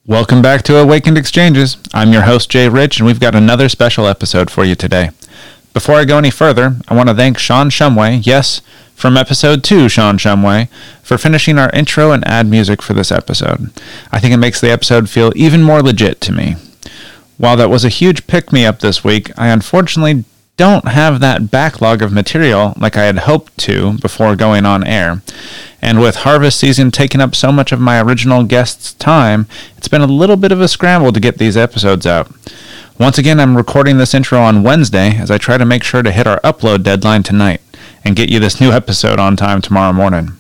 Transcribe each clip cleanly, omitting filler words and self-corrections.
Welcome back to Awakened Exchanges. I'm your host, Jay Rich, and we've got another special episode for you today. Before I go any further, I want to thank Sean Shumway, yes, from episode 2, Sean Shumway, for finishing our intro and ad music for this episode. I think it makes the episode feel even more legit to me. While that was a huge pick-me-up this week, I unfortunately don't have that backlog of material like I had hoped to before going on air. And with harvest season taking up so much of my original guest's time, it's been a little bit of a scramble to get these episodes out. Once again, I'm recording this intro on Wednesday as I try to make sure to hit our upload deadline tonight and get you this new episode on time tomorrow morning.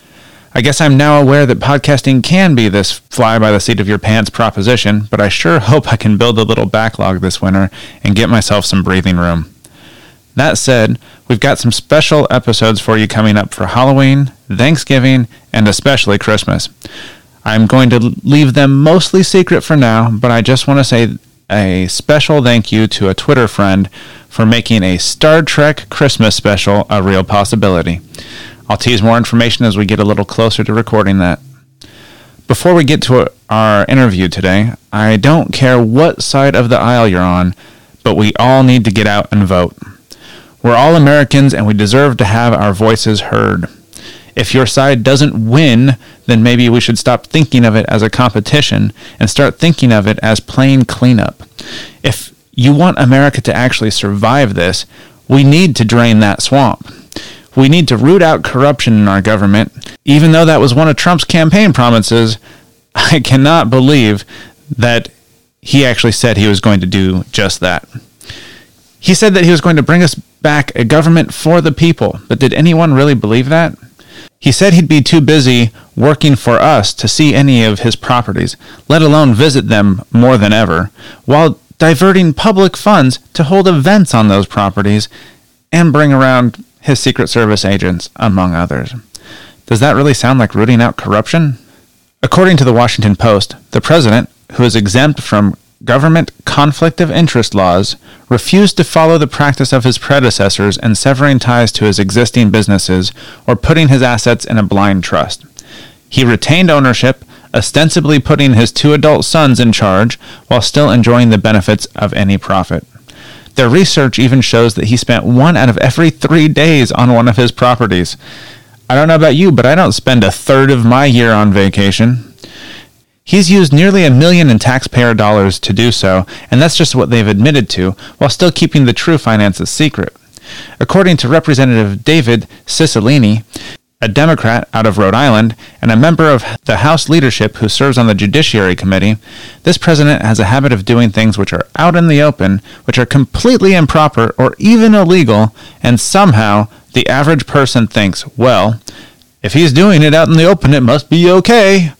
I guess I'm now aware that podcasting can be this fly-by-the-seat-of-your-pants proposition, but I sure hope I can build a little backlog this winter and get myself some breathing room. That said, we've got some special episodes for you coming up for Halloween, Thanksgiving, and especially Christmas. I'm going to leave them mostly secret for now, but I just want to say a special thank you to a Twitter friend for making a Star Trek Christmas special a real possibility. I'll tease more information as we get a little closer to recording that. Before we get to our interview today, I don't care what side of the aisle you're on, but we all need to get out and vote. We're all Americans and we deserve to have our voices heard. If your side doesn't win, then maybe we should stop thinking of it as a competition and start thinking of it as plain cleanup. If you want America to actually survive this, we need to drain that swamp. We need to root out corruption in our government. Even though that was one of Trump's campaign promises, I cannot believe that he actually said he was going to do just that. He said that he was going to bring us back a government for the people, but did anyone really believe that? He said he'd be too busy working for us to see any of his properties, let alone visit them more than ever, while diverting public funds to hold events on those properties and bring around his Secret Service agents, among others. Does that really sound like rooting out corruption? According to the Washington Post, the president, who is exempt from government conflict of interest laws, refused to follow the practice of his predecessors in severing ties to his existing businesses or putting his assets in a blind trust. He retained ownership, ostensibly putting his 2 adult sons in charge while still enjoying the benefits of any profit. Their research even shows that he spent 1 out of every 3 days on one of his properties. I don't know about you, but I don't spend a third of my year on vacation. He's used nearly $1 million in taxpayer dollars to do so, and that's just what they've admitted to, while still keeping the true finances secret. According to Representative David Cicilline, a Democrat out of Rhode Island, and a member of the House leadership who serves on the Judiciary Committee, this president has a habit of doing things which are out in the open, which are completely improper or even illegal, and somehow the average person thinks, well, if he's doing it out in the open, it must be okay.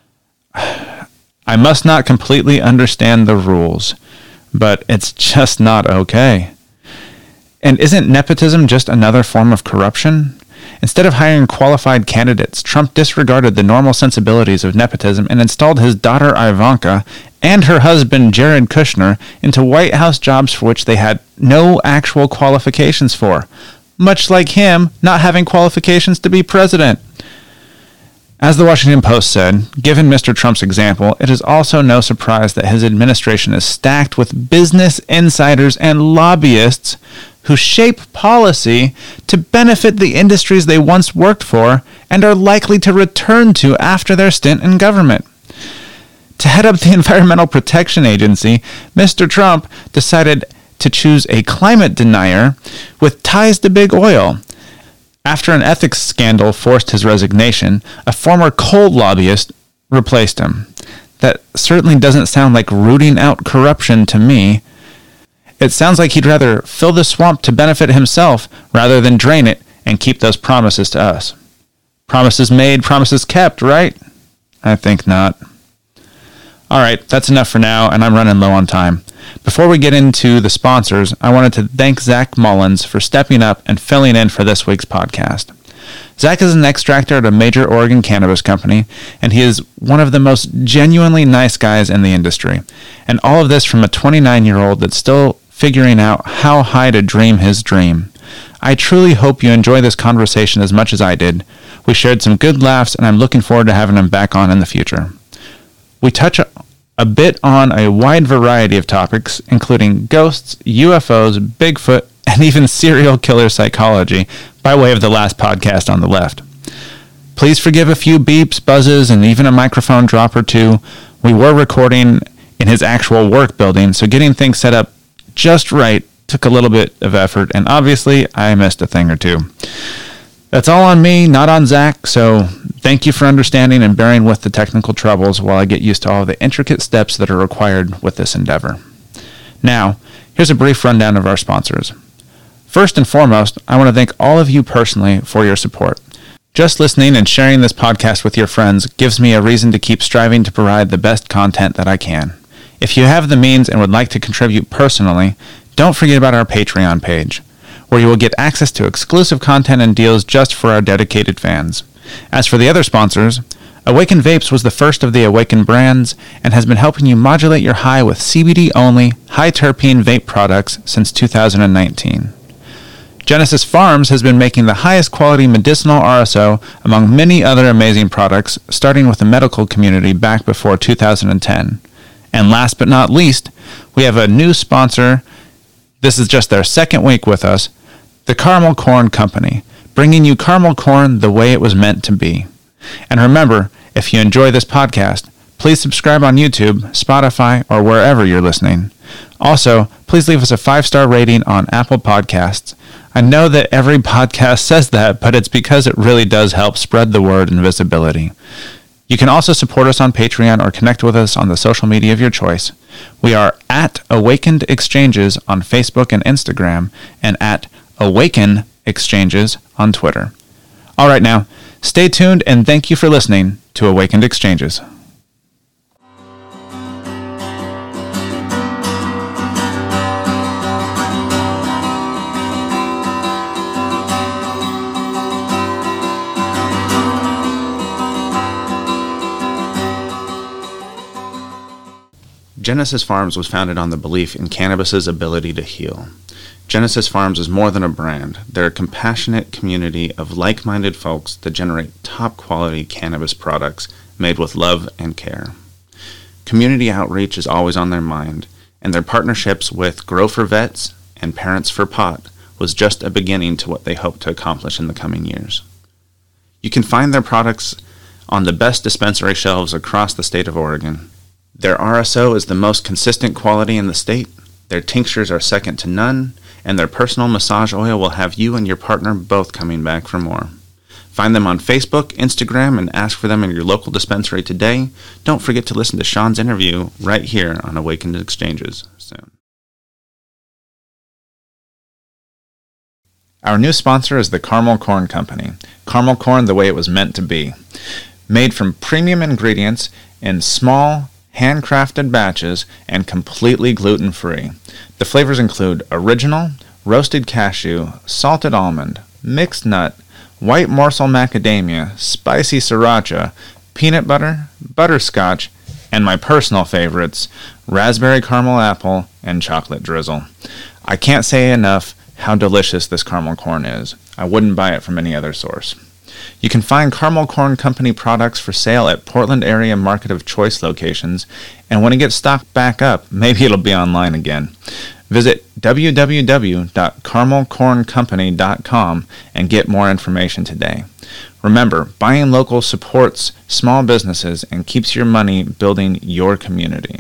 I must not completely understand the rules, but it's just not okay. And isn't nepotism just another form of corruption? Instead of hiring qualified candidates, Trump disregarded the normal sensibilities of nepotism and installed his daughter Ivanka and her husband Jared Kushner into White House jobs for which they had no actual qualifications for, much like him not having qualifications to be president. As the Washington Post said, given Mr. Trump's example, it is also no surprise that his administration is stacked with business insiders and lobbyists who shape policy to benefit the industries they once worked for and are likely to return to after their stint in government. To head up the Environmental Protection Agency, Mr. Trump decided to choose a climate denier with ties to big oil. After an ethics scandal forced his resignation, a former coal lobbyist replaced him. That certainly doesn't sound like rooting out corruption to me. It sounds like he'd rather fill the swamp to benefit himself rather than drain it and keep those promises to us. Promises made, promises kept, right? I think not. All right, that's enough for now, and I'm running low on time. Before we get into the sponsors, I wanted to thank Zach Mullins for stepping up and filling in for this week's podcast. Zach is an extractor at a major Oregon cannabis company, and he is one of the most genuinely nice guys in the industry. And all of this from a 29-year-old that's still figuring out how high to dream his dream. I truly hope you enjoy this conversation as much as I did. We shared some good laughs, and I'm looking forward to having him back on in the future. We touch a bit on a wide variety of topics, including ghosts, UFOs, Bigfoot, and even serial killer psychology, by way of the last podcast on the left. Please forgive a few beeps, buzzes, and even a microphone drop or two. We were recording in his actual work building, so getting things set up just right took a little bit of effort, and obviously I missed a thing or two. That's all on me, not on Zach, so thank you for understanding and bearing with the technical troubles while I get used to all the intricate steps that are required with this endeavor. Now, here's a brief rundown of our sponsors. First and foremost, I want to thank all of you personally for your support. Just listening and sharing this podcast with your friends gives me a reason to keep striving to provide the best content that I can. If you have the means and would like to contribute personally, don't forget about our Patreon page, where you will get access to exclusive content and deals just for our dedicated fans. As for the other sponsors, Awaken Vapes was the first of the Awaken brands and has been helping you modulate your high with CBD-only, high-terpene vape products since 2019. Genesis Farms has been making the highest quality medicinal RSO among many other amazing products, starting with the medical community back before 2010. And last but not least, we have a new sponsor. This is just their second week with us, the Caramel Corn Company, bringing you caramel corn the way it was meant to be. And remember, if you enjoy this podcast, please subscribe on YouTube, Spotify, or wherever you're listening. Also, please leave us a 5-star rating on Apple Podcasts. I know that every podcast says that, but it's because it really does help spread the word and visibility. You can also support us on Patreon or connect with us on the social media of your choice. We are at Awakened Exchanges on Facebook and Instagram, and at Awaken Exchanges on Twitter. All right, now, stay tuned and thank you for listening to Awakened Exchanges. Genesis Farms was founded on the belief in cannabis's ability to heal. Genesis Farms is more than a brand. They're a compassionate community of like-minded folks that generate top-quality cannabis products made with love and care. Community outreach is always on their mind, and their partnerships with Grow for Vets and Parents for Pot was just a beginning to what they hope to accomplish in the coming years. You can find their products on the best dispensary shelves across the state of Oregon. Their RSO is the most consistent quality in the state, their tinctures are second to none, and their personal massage oil will have you and your partner both coming back for more. Find them on Facebook, Instagram, and ask for them in your local dispensary today. Don't forget to listen to Sean's interview right here on Awakened Exchanges soon. Our new sponsor is the Caramel Corn Company. Caramel corn the way it was meant to be. Made from premium ingredients in small, handcrafted batches and completely gluten-free. The flavors include original, roasted cashew, salted almond, mixed nut, white morsel macadamia, spicy sriracha, peanut butter, butterscotch, and my personal favorites, raspberry caramel apple and chocolate drizzle. I can't say enough how delicious this caramel corn is. I wouldn't buy it from any other source. You can find Caramel Corn Company products for sale at Portland area Market of Choice locations, and when it gets stocked back up, maybe it'll be online again. Visit www.caramelcorncompany.com and get more information today. Remember, buying local supports small businesses and keeps your money building your community.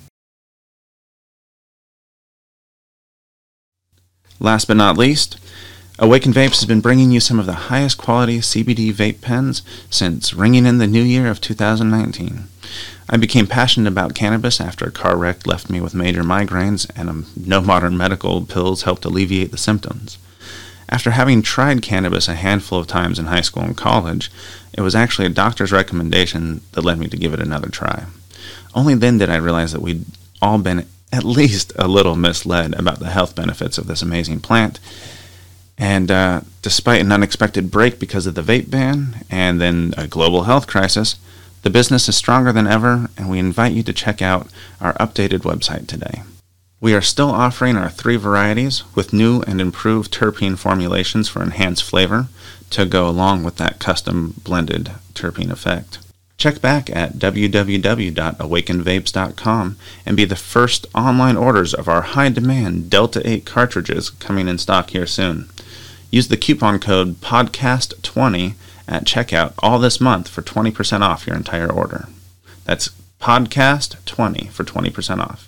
Last but not least, Awaken Vapes has been bringing you some of the highest quality CBD vape pens since ringing in the new year of 2019. I became passionate about cannabis after a car wreck left me with major migraines, and no modern medical pills helped alleviate the symptoms. After having tried cannabis a handful of times in high school and college, it was actually a doctor's recommendation that led me to give it another try. Only then did I realize that we'd all been at least a little misled about the health benefits of this amazing plant. And despite an unexpected break because of the vape ban and then a global health crisis, the business is stronger than ever, and we invite you to check out our updated website today. We are still offering our 3 varieties with new and improved terpene formulations for enhanced flavor to go along with that custom blended terpene effect. Check back at www.awakenedvapes.com and be the first online orders of our high-demand Delta 8 cartridges coming in stock here soon. Use the coupon code PODCAST20 at checkout all this month for 20% off your entire order. That's PODCAST20 for 20% off.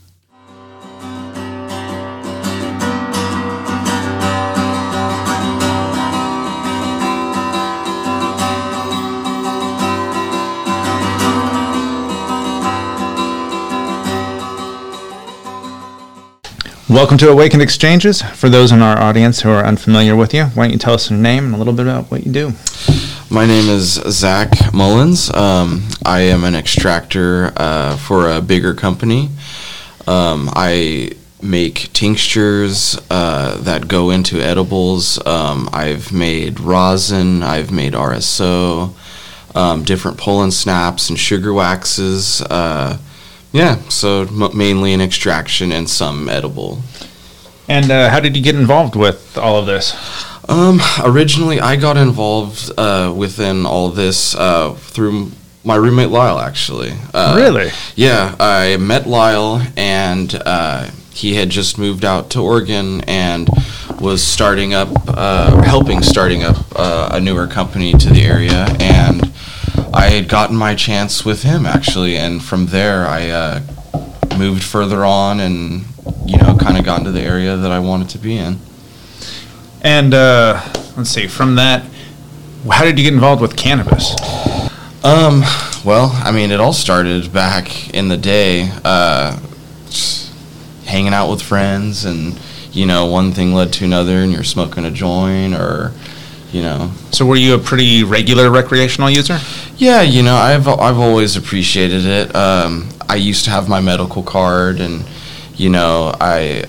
Welcome to Awakened Exchanges. For those in our audience who are unfamiliar with you, why don't you tell us your name and a little bit about what you do? My name is Zach Mullins. I am an extractor for a bigger company. I make tinctures that go into edibles. I've made rosin, I've made RSO, different pull-and snaps and sugar waxes. So mainly an extraction and some edible. And how did you get involved with all of this? Originally, I got involved within all this through my roommate Lyle, actually. Really? Yeah, I met Lyle, and he had just moved out to Oregon and was starting up a newer company to the area, and I had gotten my chance with him, actually, and from there I moved further on and, kind of got into the area that I wanted to be in. And, let's see, from that, how did you get involved with cannabis? Well, it all started back in the day, just hanging out with friends, and, one thing led to another, and you're smoking a joint, or... So were you a pretty regular recreational user? Yeah, I've always appreciated it. I used to have my medical card, and I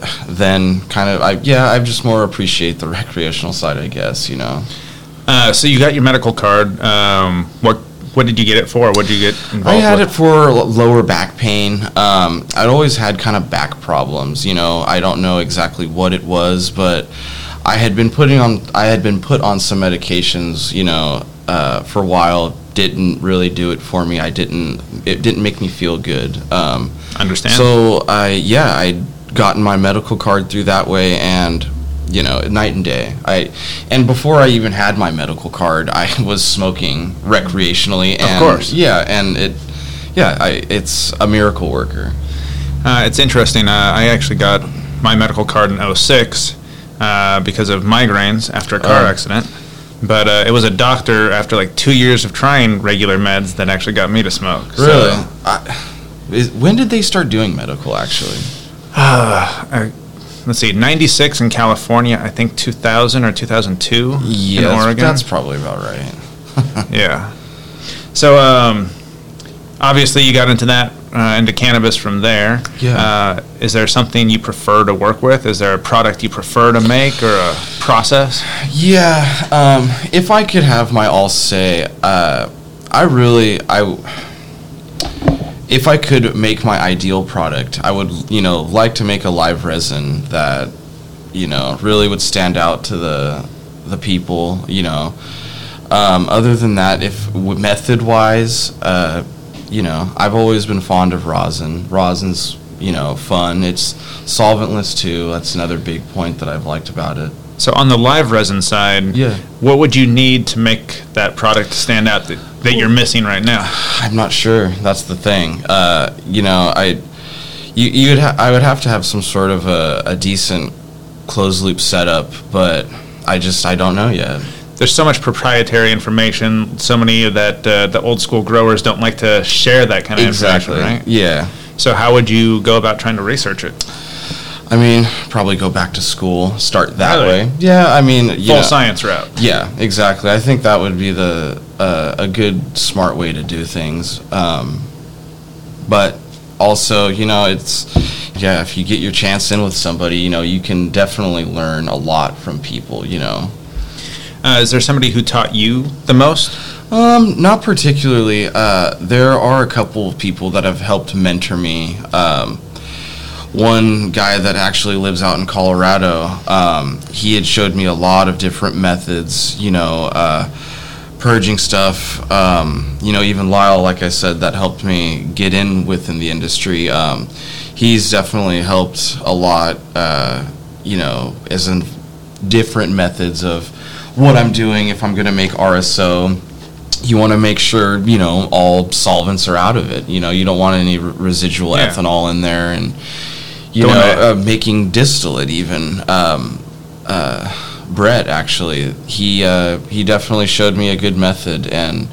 just more appreciate the recreational side, I guess. So you got your medical card. What did you get it for? What did you get involved with? I had it for lower back pain. I'd always had kind of back problems. I don't know exactly what it was, but I had been put on some medications, for a while. Didn't really do it for me. It didn't make me feel good. Understand. So I'd gotten my medical card through that way, and night and day. And before I even had my medical card, I was smoking recreationally. And, of course. Yeah, and it's a miracle worker. It's interesting. I actually got my medical card in 2006 because of migraines after a car accident. But it was a doctor after like 2 years of trying regular meds that actually got me to smoke. Really? When did they start doing medical, actually? Let's see, 96 in California, I think 2000 or 2002 in Oregon. That's probably about right. Yeah. So, obviously you got into that, into cannabis from there. Yeah. Is there something you prefer to work with? Is there a product you prefer to make or a process? Yeah. If I could have my all say, if I could make my ideal product, I would, like to make a live resin that, really would stand out to the people, Other than that, method-wise, I've always been fond of rosin. Rosin's, fun. It's solventless, too. That's another big point that I've liked about it. So on the live resin side, what would you need to make that product stand out that you're missing right now? I'm not sure. That's the thing. I would have to have some sort of a decent closed loop setup, but I don't know yet. There's so much proprietary information. So many of that the old school growers don't like to share that kind of information, right? Yeah. So how would you go about trying to research it? Probably go back to school, start that Really? way. Yeah, Full science route. Yeah, exactly. I think that would be a good, smart way to do things. But also, if you get your chance in with somebody, you can definitely learn a lot from people, Is there somebody who taught you the most? Not particularly. There are a couple of people that have helped mentor me. One guy that actually lives out in Colorado, he had showed me a lot of different methods, purging stuff. Even Lyle, like I said, that helped me get in within the industry. He's definitely helped a lot, as in different methods of what I'm doing. If I'm going to make RSO, you want to make sure, all solvents are out of it. You don't want any residual ethanol in there. And, making distillate even. Brett, actually, he definitely showed me a good method. And,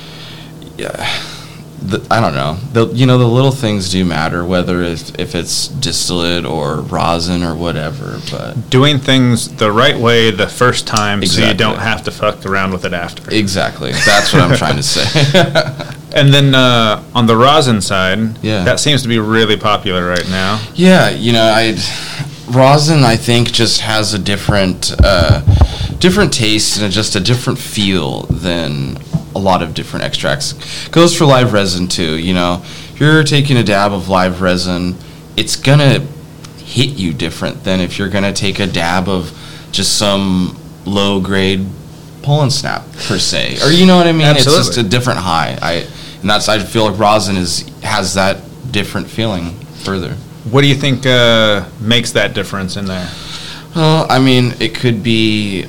I don't know. The little things do matter, whether if it's distillate or rosin or whatever. But doing things the right way the first time, exactly. So you don't have to fuck around with it after. Exactly. That's what I'm trying to say. And then on the rosin side, that seems to be really popular right now. Yeah, rosin, I think, just has a different taste and just a different feel than a lot of different extracts. Goes for live resin too. If you're taking a dab of live resin, it's gonna hit you different than if you're gonna take a dab of just some low grade pull and snap per se, or you know what I mean. Absolutely. It's just a different high. I feel like rosin has that different feeling further. What do you think makes that difference in there? Well, it could be.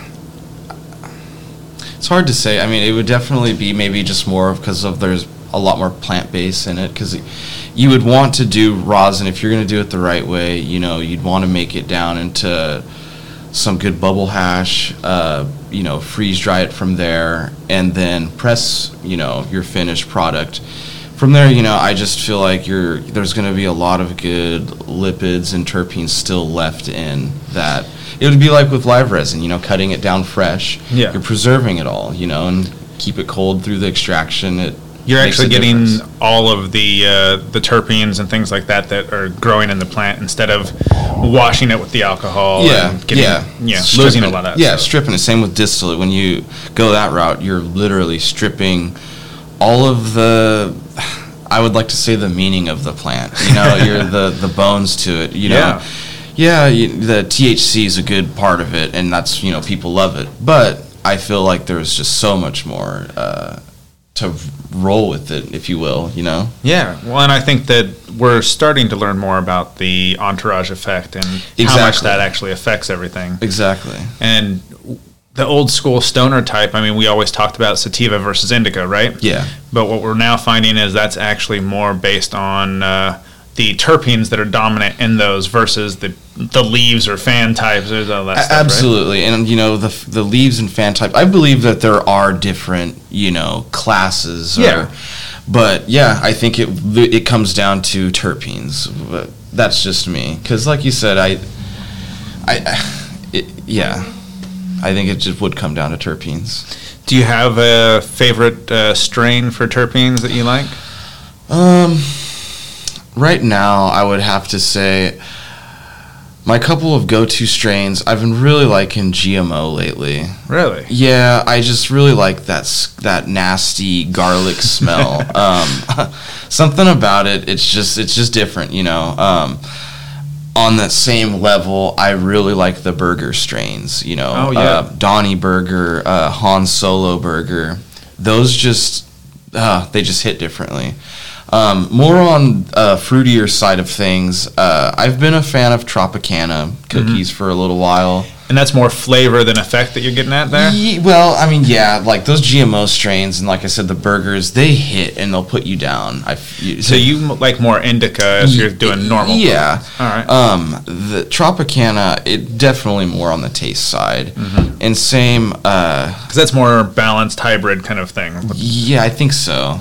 It's hard to say. It would definitely be maybe just more because there's a lot more plant base in it. Because you would want to do rosin if you're going to do it the right way. You'd want to make it down into some good bubble hash. Freeze dry it from there, and then press. Your finished product. From there, I just feel like there's going to be a lot of good lipids and terpenes still left in that. It would be like with live resin, cutting it down fresh. Yeah. You're preserving it all, and keep it cold through the extraction. You're actually getting all of the terpenes and things like that are growing in the plant instead of washing it with the alcohol. And losing a lot of that. Yeah, stripping it. Same with distillate. When you go that route, you're literally stripping all of the, I would like to say, the meaning of the plant. You're the bones to it. The THC is a good part of it, and that's people love it. But I feel like there's just so much more to roll with it, if you will. Yeah. Well, and I think that we're starting to learn more about the entourage effect and how much that actually affects everything. Exactly. And the old school stoner type, we always talked about sativa versus indica, right? Yeah. But what we're now finding is that's actually more based on the terpenes that are dominant in those versus the leaves or fan types or all that stuff. Absolutely. Right? And, the leaves and fan type, I believe that there are different, classes. But, I think it comes down to terpenes. But that's just me. Because, like you said, I think it just would come down to terpenes. Do you have a favorite strain for terpenes that you like? Right now, I would have to say my couple of go-to strains, I've been really liking GMO lately. Really? Yeah, I just really like that nasty garlic smell. Something about it, it's just different, On that same level, I really like the burger strains, Donnie Burger, Han Solo Burger. Those they just hit differently. More on fruitier side of things, I've been a fan of Tropicana cookies for a little while. And that's more flavor than effect that you're getting at there? Like those GMO strains and like I said, the burgers, they hit and they'll put you down. So you like more indica if you're doing normal? Yeah. Burgers. All right. The Tropicana, it definitely more on the taste side. And same... Because that's more balanced hybrid kind of thing. Yeah, I think so.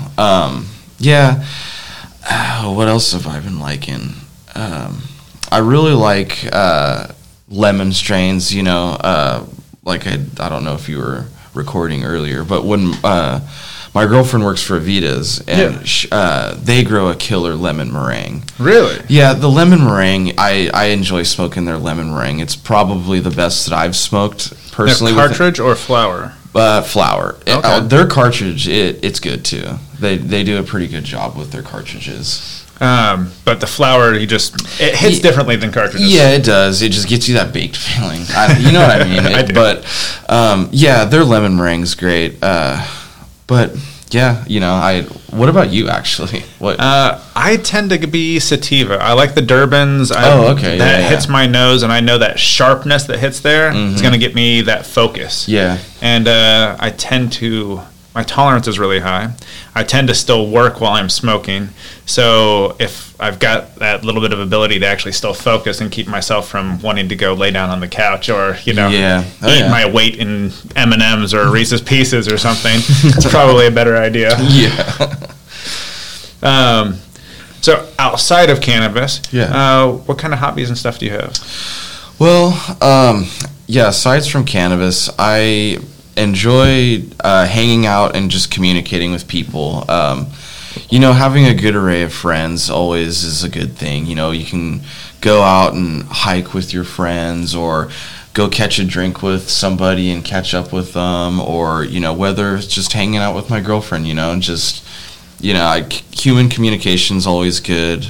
What else have I been liking? I really like lemon strains, like I don't know if you were recording earlier, but when my girlfriend works for Avita's, and they grow a killer lemon meringue. Really? Yeah, the lemon meringue, I enjoy smoking their lemon meringue. It's probably the best that I've smoked personally. Cartridge or flower? Flower. Okay. Their cartridge, it's good too. They do a pretty good job with their cartridges. But the flour, it hits differently than cartridges. Yeah, it does. It just gets you that baked feeling. You know what I mean? I do. But yeah, their lemon meringue's great. But yeah, what about you actually? What? I tend to be sativa. I like the Durbans. Okay. That hits my nose, and I know that sharpness that hits there is going to get me that focus. Yeah. And my tolerance is really high. I tend to still work while I'm smoking. So if I've got that little bit of ability to actually still focus and keep myself from wanting to go lay down on the couch or, eat my weight in M&Ms or Reese's Pieces or something, it's probably a better idea. Yeah. So outside of cannabis, Yeah. What kind of hobbies and stuff do you have? Well, aside from cannabis, I enjoy hanging out and just communicating with people. Having a good array of friends always is a good thing. You can go out and hike with your friends or go catch a drink with somebody and catch up with them, or, whether it's just hanging out with my girlfriend, just, human communication's always good.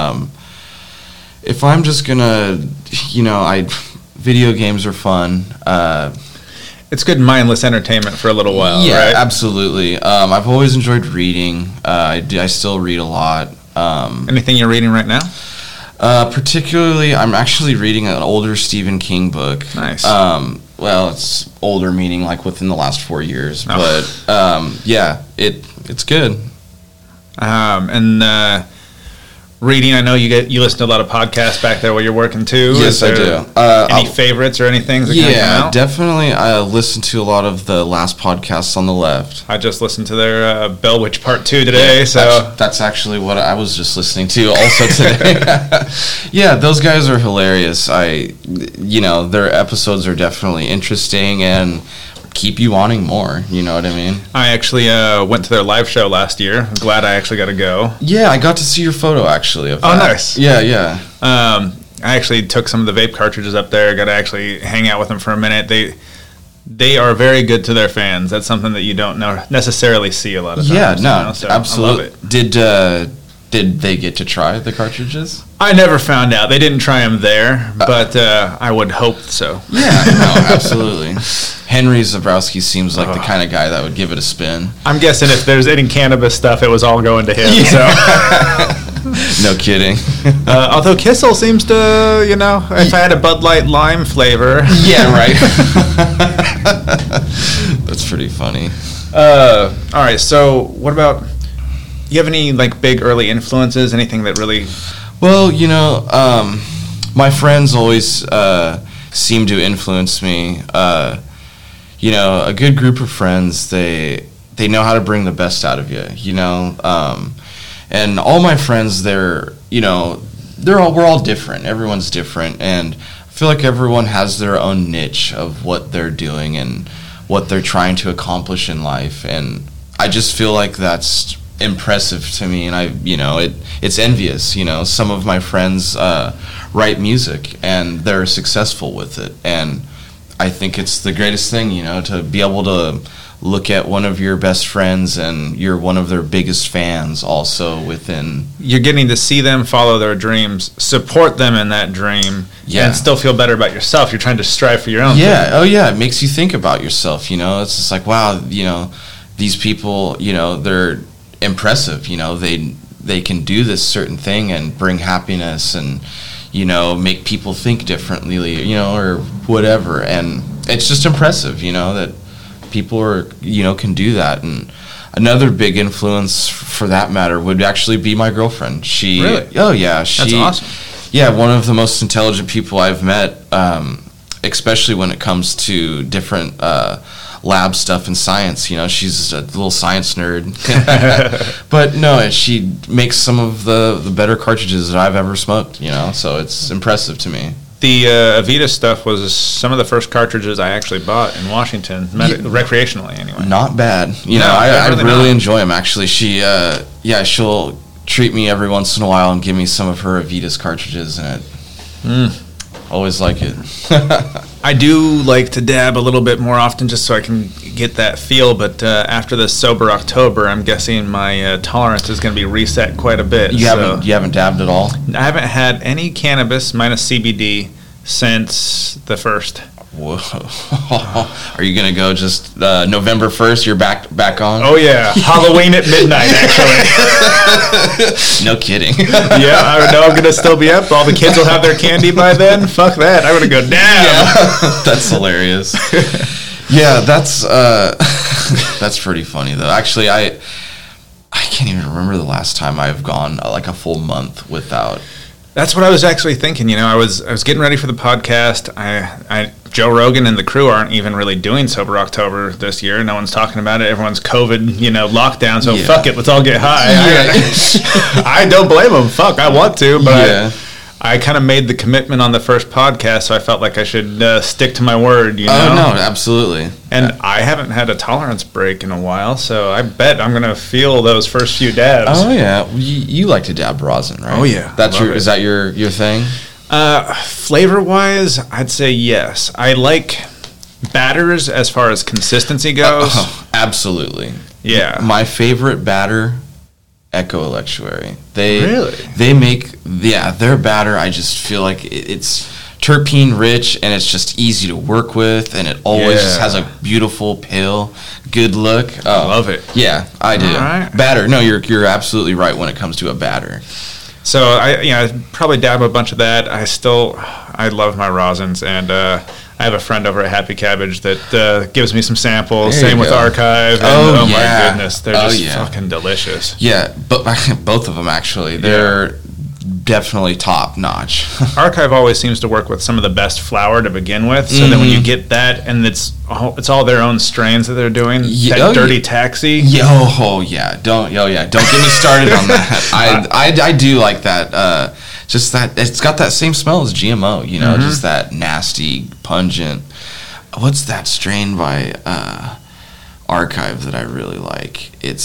If I'm just gonna, video games are fun. It's good mindless entertainment for a little while, yeah, right? Absolutely. I've always enjoyed reading. I still read a lot. Anything you're reading right now? Particularly, I'm actually reading an older Stephen King book. Nice. Well, it's older, meaning like within the last 4 years. Oh. But it's good. And reading, I know you listen to a lot of podcasts back there while you're working too. Yes, I do. Any favorites or anything that kind of come out? Definitely. I listen to a lot of the last podcasts on the left. I just listened to their Bell Witch Part 2 today. Yeah, so that's actually what I was just listening to also today. Yeah, those guys are hilarious. Their episodes are definitely interesting and keep you wanting more. You know what I mean? I actually went to their live show last year. I'm glad I actually got to go. Yeah, I got to see your photo actually of that. Oh, nice. Yeah. I actually took some of the vape cartridges up there. Got to actually hang out with them for a minute. They are very good to their fans. That's something that you don't necessarily see a lot of times. Yeah, no, so absolutely. I love it. Did they get to try the cartridges? I never found out. They didn't try them there, but I would hope so. Yeah, no, absolutely. Henry Zabrowski seems like the kind of guy that would give it a spin. I'm guessing if there's any cannabis stuff, it was all going to him. Yeah. So. No kidding. Although Kissel seems to, if I had a Bud Light lime flavor. Yeah, right. That's pretty funny. All right, so what about, you have any big early influences, anything that really... Well, my friends always seem to influence me. A good group of friends, they know how to bring the best out of you, and all my friends, we're all different. Everyone's different, and I feel like everyone has their own niche of what they're doing and what they're trying to accomplish in life, and I just feel like that's impressive to me, and it's envious. Some of my friends write music and they're successful with it, and I think it's the greatest thing, to be able to look at one of your best friends and you're one of their biggest fans also within. You're getting to see them follow their dreams, support them in that dream, and still feel better about yourself. You're trying to strive for your own thing. Oh yeah, it makes you think about yourself, it's just like, wow, these people, they're impressive, they can do this certain thing and bring happiness and make people think differently, or whatever, and it's just impressive, that people are, can do that. And another big influence for that matter would actually be my girlfriend. She Really? Oh yeah, That's awesome. Yeah, one of the most intelligent people I've met, especially when it comes to different lab stuff in science. She's a little science nerd. But no, she makes some of the better cartridges that I've ever smoked, so it's impressive to me. The Avita stuff was some of the first cartridges I actually bought in Washington, recreationally anyway. Not bad. I really enjoy them, actually. She'll treat me every once in a while and give me some of her Avitas cartridges, and always like it. I do like to dab a little bit more often just so I can get that feel, but after this sober October, I'm guessing my tolerance is going to be reset quite a bit. You haven't dabbed at all? I haven't had any cannabis minus CBD since the 1st. Whoa. Are you going to go just November 1st, you're back on? Oh, yeah. Halloween at midnight, actually. No kidding. Yeah, I know I'm going to still be up. All the kids will have their candy by then. Fuck that. I'm going to go down. Yeah. That's hilarious. Yeah, that's pretty funny, though. Actually, I can't even remember the last time I've gone like a full month without. That's what I was actually thinking. You know, I was getting ready for the podcast. Joe Rogan and the crew aren't even really doing Sober October this year. No one's talking about it. Everyone's COVID, lockdown. So fuck it, let's all get high. Yeah. I don't blame them. Fuck, I want to, but I kind of made the commitment on the first podcast, so I felt like I should stick to my word. You know? Oh no, absolutely. And I haven't had a tolerance break in a while, so I bet I'm gonna feel those first few dabs. Oh yeah, you like to dab rosin, right? Oh yeah, is that your thing? Flavor wise, I'd say yes. I like batters as far as consistency goes. Absolutely. Yeah. My favorite batter, Echo Electuary. Really? They make their batter. I just feel like it's terpene rich and it's just easy to work with, and it always just has a beautiful pale, good look. I love it. Yeah, I do. All right. Batter. No, you're absolutely right when it comes to a batter. So I probably dab a bunch of that. I love my rosins, and I have a friend over at Happy Cabbage that gives me some samples. Same with Archive. And, oh my goodness, they're just fucking delicious. Yeah, but both of them actually, they're definitely top notch. Archive always seems to work with some of the best flour to begin with. So then when you get that, and it's all their own strains that they're doing. Dirty Taxi. Don't get me started on that. I do like that. Just that it's got that same smell as GMO. Just that nasty, pungent. What's that strain by Archive that I really like? It's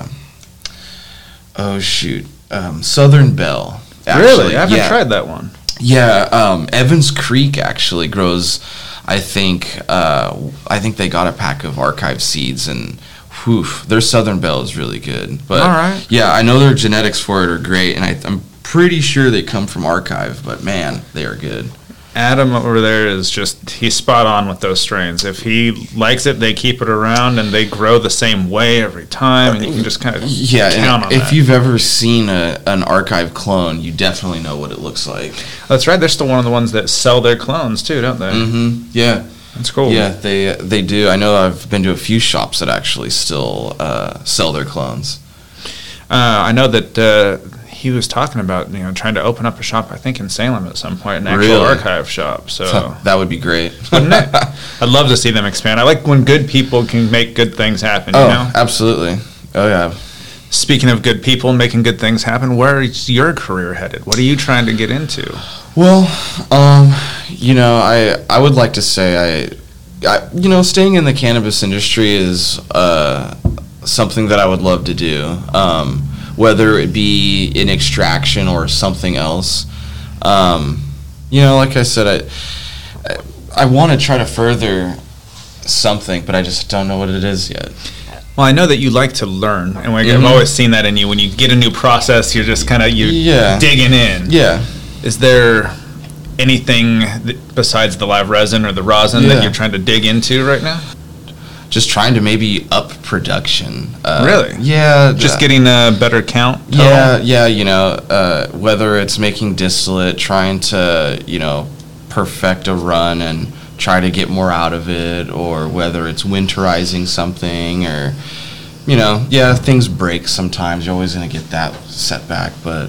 Southern Belle. Actually, really? I haven't tried that one. Yeah, Evans Creek actually grows. I think they got a pack of Archive seeds, and their Southern Belle is really good. But all right. Yeah, I know their genetics for it are great, and I'm pretty sure they come from Archive. But man, they are good. Adam over there he's spot on with those strains. If he likes it, they keep it around, and they grow the same way every time, and you can just kind of count on that. If you've ever seen an Archive clone, you definitely know what it looks like. That's right. They're still one of the ones that sell their clones, too, don't they? Mm-hmm. Yeah. That's cool. Yeah, they do. I know I've been to a few shops that actually still sell their clones. I know that he was talking about trying to open up a shop, I think in Salem at some point, an actual Archive shop. So that would be great. Wouldn't it? I'd love to see them expand. I like when good people can make good things happen. Absolutely. Oh yeah. Speaking of good people making good things happen, where is your career headed? What are you trying to get into? Well, I would like to say staying in the cannabis industry is something that I would love to do. Whether it be in extraction or something else. Like I said, I want to try to further something, but I just don't know what it is yet. Well, I know that you like to learn, and I've always seen that in you. When you get a new process, you're just kind of digging in. Yeah. Is there anything besides the live resin or the rosin that you're trying to dig into right now? Just trying to maybe up production. Really? Yeah. Just getting a better count total? Yeah, whether it's making distillate, trying to, perfect a run and try to get more out of it, or whether it's winterizing something, or, things break sometimes. You're always going to get that setback. But,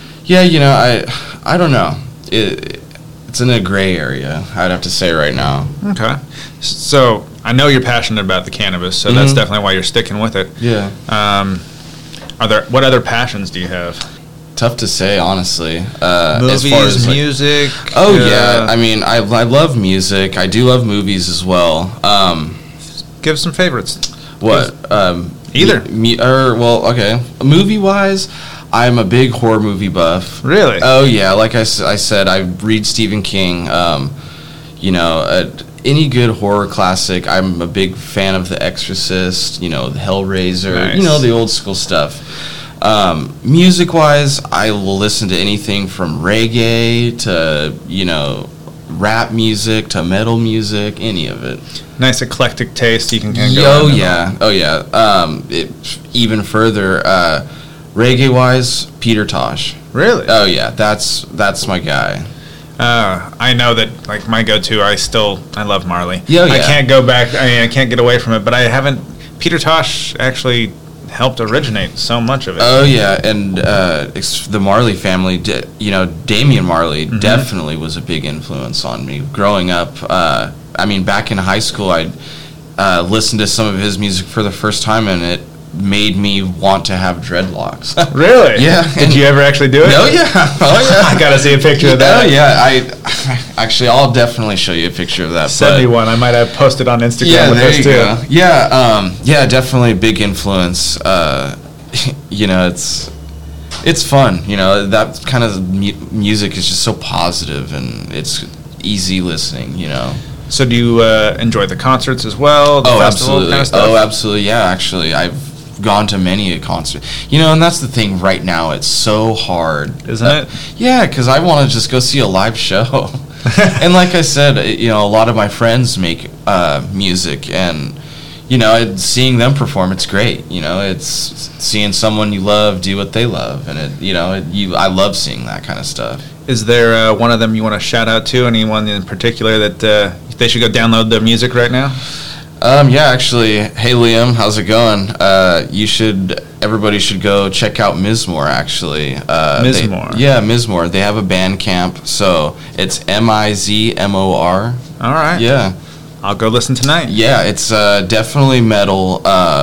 I don't know. It's in a gray area, I'd have to say right now. Okay. So I know you're passionate about the cannabis, so that's definitely why you're sticking with it. Yeah. What other passions do you have? Tough to say, honestly. Movies, as far as, music. Yeah. I mean, I love music. I do love movies as well. Give some favorites. What? Either. Okay. Movie-wise, I'm a big horror movie buff. Really? Oh, yeah. Like I said, I read Stephen King. any good horror classic. I'm a big fan of The Exorcist, the Hellraiser, Nice. the old school stuff. Music-wise, I will listen to anything from reggae to, rap music to metal music, any of it. Nice eclectic taste. You can kind of go. Oh yeah. Even further, reggae-wise, Peter Tosh. Really? Oh yeah, that's my guy. I know that, like, my go-to, I love Marley. Yeah. I can't go back, I can't get away from it, but I haven't, Peter Tosh actually helped originate so much of it. Oh yeah, and the Marley family, Damian Marley definitely was a big influence on me growing up. Back in high school, I listened to some of his music for the first time, and it made me want to have dreadlocks. Really? Yeah. Did you ever actually do it? Oh yeah. I gotta see a picture of that. Oh yeah. I'll definitely show you a picture of that. Send me one. I might have posted on Instagram Yeah, with there this you too. go. Yeah, definitely a big influence. It's fun. That kind of music is just so positive, and it's easy listening. So do you enjoy the concerts as well? The festival Absolutely. kind of stuff? Oh, absolutely. Yeah, actually, I've gone to many a concert. And that's the thing right now. It's so hard. Isn't it? Yeah, because I want to just go see a live show. And like I said, a lot of my friends make music, and seeing them perform, it's great. It's seeing someone you love do what they love, and I love seeing that kind of stuff. Is there one of them you want to shout out to? Anyone in particular that they should go download their music right now? Yeah, actually. Hey, Liam, how's it going? Everybody should go check out Mizmor, actually. Mizmor? Mizmor. They have a Bandcamp, so it's Mizmor. All right. Yeah. I'll go listen tonight. Yeah, it's definitely metal.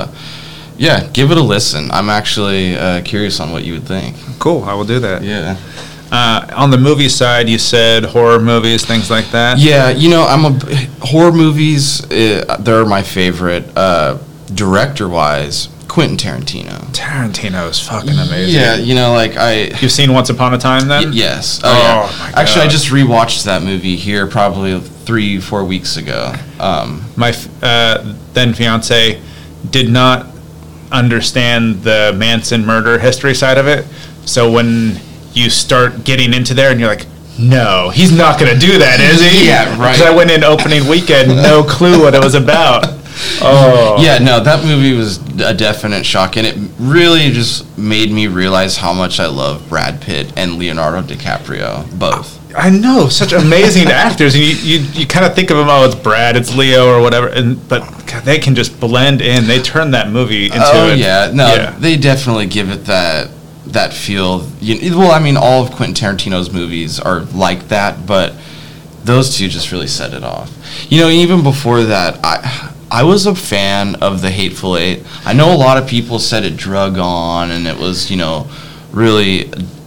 Yeah, give it a listen. I'm actually curious on what you would think. Cool, I will do that. Yeah. On the movie side, you said horror movies, things like that? Yeah, horror movies, they're my favorite. Director-wise, Quentin Tarantino. Tarantino is fucking amazing. Yeah, You've seen Once Upon a Time then? Yes. Oh, yeah. my God. Actually, I just rewatched that movie here probably 3-4 weeks ago. My then fiance did not understand the Manson murder history side of it. So when you start getting into there and you're like, no, he's not going to do that, is he? Yeah, right. Because I went in opening weekend, no clue what it was about. Oh. Yeah, no, that movie was a definite shock, and it really just made me realize how much I love Brad Pitt and Leonardo DiCaprio, both. I know, such amazing actors. And you kind of think of them, it's Brad, it's Leo, or whatever. But God, they can just blend in. They turn that movie into They definitely give it that feel. All of Quentin Tarantino's movies are like that, but those two just really set it off. Even before that, I was a fan of The Hateful Eight. I know a lot of people said it drug on, and it was, really...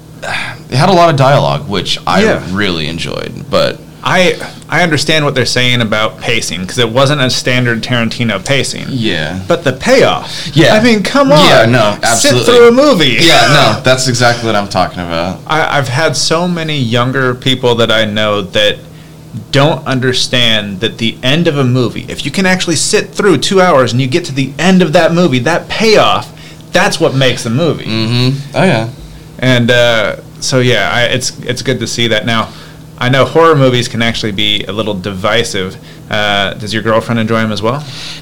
It had a lot of dialogue, which I really enjoyed, but... I understand what they're saying about pacing, because it wasn't a standard Tarantino pacing. Yeah. But the payoff. Yeah. I mean, come on. Yeah, no, absolutely. Sit through a movie. Yeah, no, that's exactly what I'm talking about. I've had so many younger people that I know that don't understand that the end of a movie, if you can actually sit through 2 hours and you get to the end of that movie, that payoff, that's what makes a movie. Mm-hmm. Oh, yeah. And it's good to see that. Now, I know horror movies can actually be a little divisive. Does your girlfriend enjoy them as well?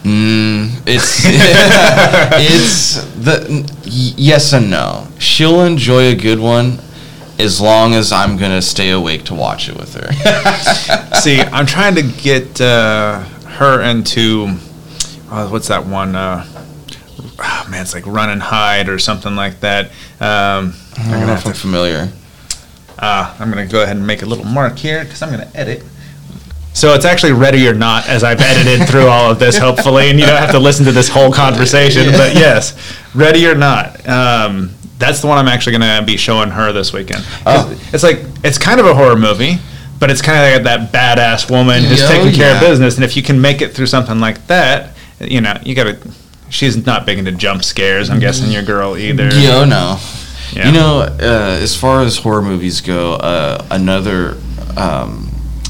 Yes and no. She'll enjoy a good one as long as I'm going to stay awake to watch it with her. See, I'm trying to get her into, what's that one? It's like Run and Hide or something like that. I'm familiar. I'm going to go ahead and make a little mark here because I'm going to edit. So it's actually Ready or Not, as I've edited through all of this, hopefully, and you don't have to listen to this whole conversation. Yeah. But yes, Ready or Not. That's the one I'm actually going to be showing her this weekend. It's kind of a horror movie, but it's kind of like that badass woman who's taking care of business. And if you can make it through something like that, you got to. She's not big into jump scares. I'm guessing your girl either. Yeah, no. Yeah. As far as horror movies go, another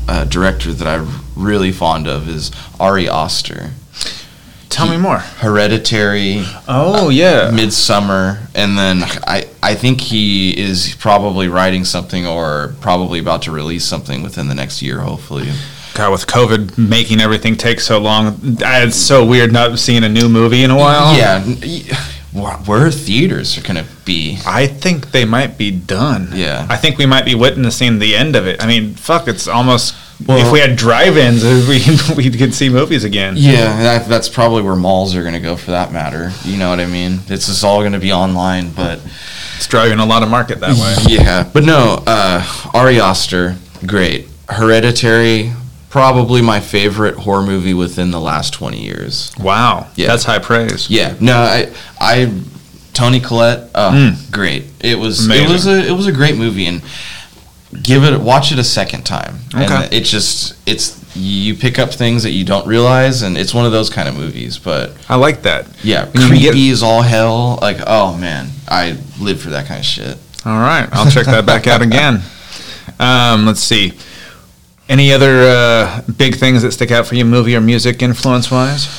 director that I'm really fond of is Ari Aster. Tell me more. Hereditary. Oh, yeah. Midsummer, and then I think he is probably writing something or probably about to release something within the next year, hopefully. God, with COVID making everything take so long, it's so weird not seeing a new movie in a while. Yeah. Where theaters are going to be. I think they might be done. Yeah. I think we might be witnessing the end of it. I mean, fuck, it's almost... Well, if we had drive-ins, we could see movies again. Yeah, that's probably where malls are going to go for that matter. You know what I mean? It's just all going to be online, but... It's driving a lot of market that way. Yeah. But no, Ari Aster, great. Hereditary, probably my favorite horror movie within the last 20 years. Wow. Yeah. That's high praise. Yeah. No, I Toni Collette, great. It was Amazing. it was a great movie, and watch it a second time. Okay. And it's you pick up things that you don't realize, and it's one of those kind of movies. But I like that. yeah, You creepy as all hell. Like, oh man, I live for that kind of shit. All right. I'll check that back out again. Let's see. Any other big things that stick out for you, movie or music influence-wise?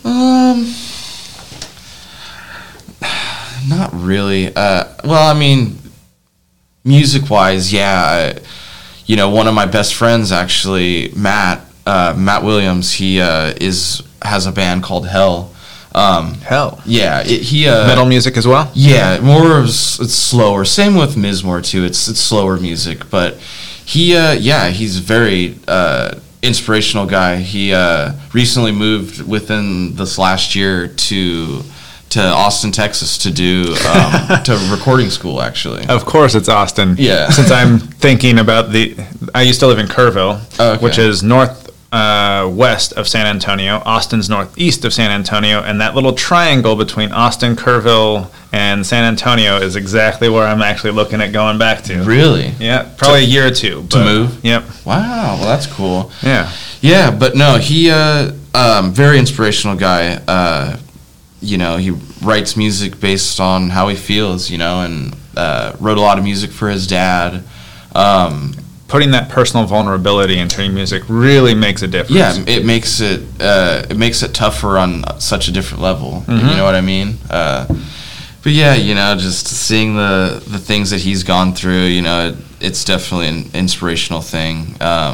Not really. Well, I mean, music-wise, yeah. One of my best friends, actually, Matt Williams, he has a band called Hell. Hell. Yeah. Metal music as well? Yeah, it's slower. Same with Mizmor, too. It's slower music, but he's a very inspirational guy. He recently moved within this last year to Austin, Texas to do to recording school, actually. Of course it's Austin. Yeah. Since I'm thinking about I used to live in Kerrville, Okay. which is west of San Antonio. Austin's northeast of San Antonio, and that little triangle between Austin, Kerrville, and San Antonio is exactly where I'm actually looking at going back to. Really? Yeah, probably a year or two. To move? Yep. Wow, well, that's cool. Yeah. Yeah, but no, he very inspirational guy. He writes music based on how he feels, and wrote a lot of music for his dad. Putting that personal vulnerability into your music really makes a difference. Yeah, it makes it tougher on such a different level. Mm-hmm. You know what I mean? But yeah, just seeing the things that he's gone through, it's definitely an inspirational thing.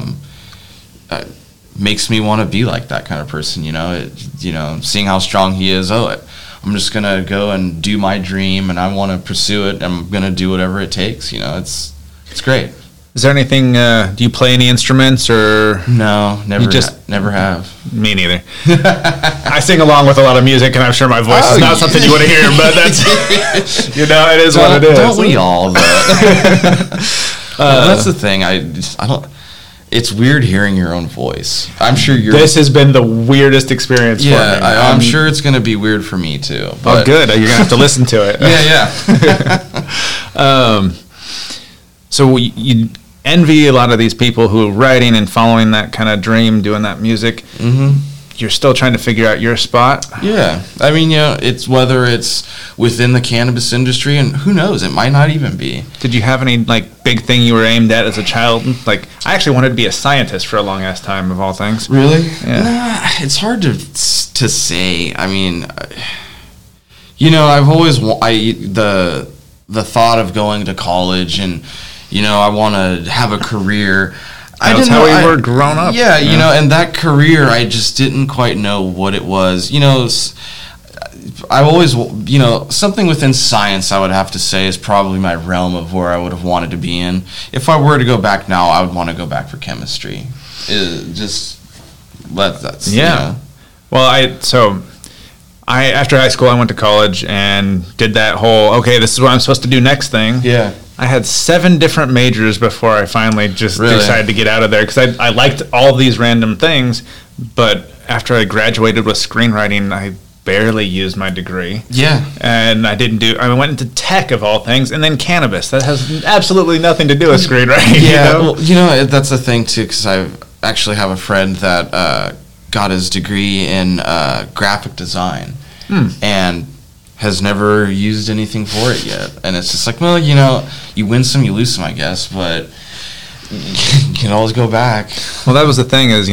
Makes me want to be like that kind of person. Seeing how strong he is. I'm just gonna go and do my dream, and I want to pursue it. I'm gonna do whatever it takes. It's great. Is there anything? Do you play any instruments or? No, never. just never have. Me neither. I sing along with a lot of music, and I'm sure my voice is not something you want to hear, but that's it is what it is. Don't we all? That's the thing. I don't. It's weird hearing your own voice. I'm sure This has been the weirdest experience for me. I'm sure it's going to be weird for me too. But good. You're going to have to listen to it. Yeah. So you envy a lot of these people who are writing and following that kind of dream, doing that music. Mm-hmm. You're still trying to figure out your spot. Yeah. I mean, it's whether it's within the cannabis industry, and who knows, it might not even be. Did you have any big thing you were aimed at as a child? I actually wanted to be a scientist for a long ass time, of all things. Really? Yeah. Nah, it's hard to say. I mean, I've always the thought of going to college and I want to have a career. That's how we were growing up. Yeah, and that career, I just didn't quite know what it was. I always, something within science, I would have to say, is probably my realm of where I would have wanted to be in. If I were to go back now, I would want to go back for chemistry. That's yeah. Well, after high school, I went to college and did that whole, okay, this is what I'm supposed to do next thing. Yeah. I had 7 different majors before I finally just decided to get out of there because I liked all these random things, but after I graduated with screenwriting, I barely used my degree. Yeah. And I went into tech of all things, and then cannabis. That has absolutely nothing to do with screenwriting. Yeah. Well, that's the thing too, because I actually have a friend that got his degree in graphic design and has never used anything for it yet. And it's just you win some, you lose some, I guess. But You can always go back. Well, that was the thing is,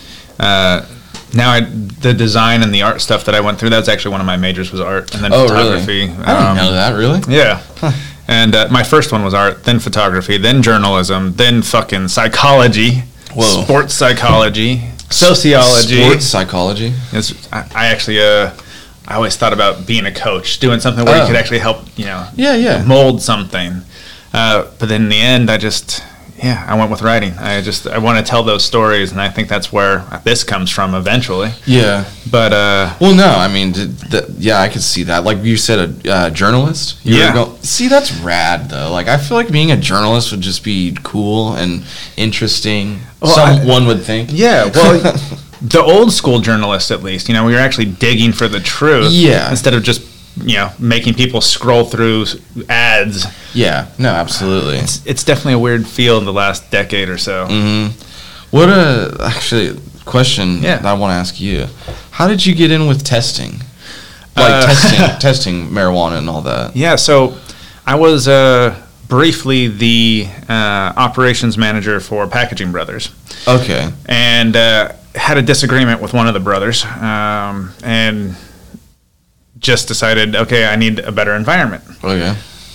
now the design and the art stuff that I went through, that's actually one of my majors was art and then photography. Really? I didn't know that, really? Yeah. Huh. And my first one was art, then photography, then journalism, then fucking psychology, sports psychology, sociology. Sports psychology? I actually, I always thought about being a coach, doing something where you could actually help, mold something. But then in the end, I went with writing. I want to tell those stories, and I think that's where this comes from eventually. Yeah. But well, no, I mean, I could see that. Like you said, a journalist. See, that's rad though. Like I feel like being a journalist would just be cool and interesting. Well, one would think. Yeah. Well, the old school journalists, at least, we were actually digging for the truth. Yeah. Instead of just making people scroll through ads. Yeah, no, absolutely. It's definitely a weird field the last decade or so. Mm-hmm. What actually question that I want to ask you? How did you get in with testing? Like testing marijuana and all that. Yeah, so I was briefly the operations manager for Packaging Brothers. Okay. And had a disagreement with one of the brothers, and just decided, okay, I need a better environment. Okay.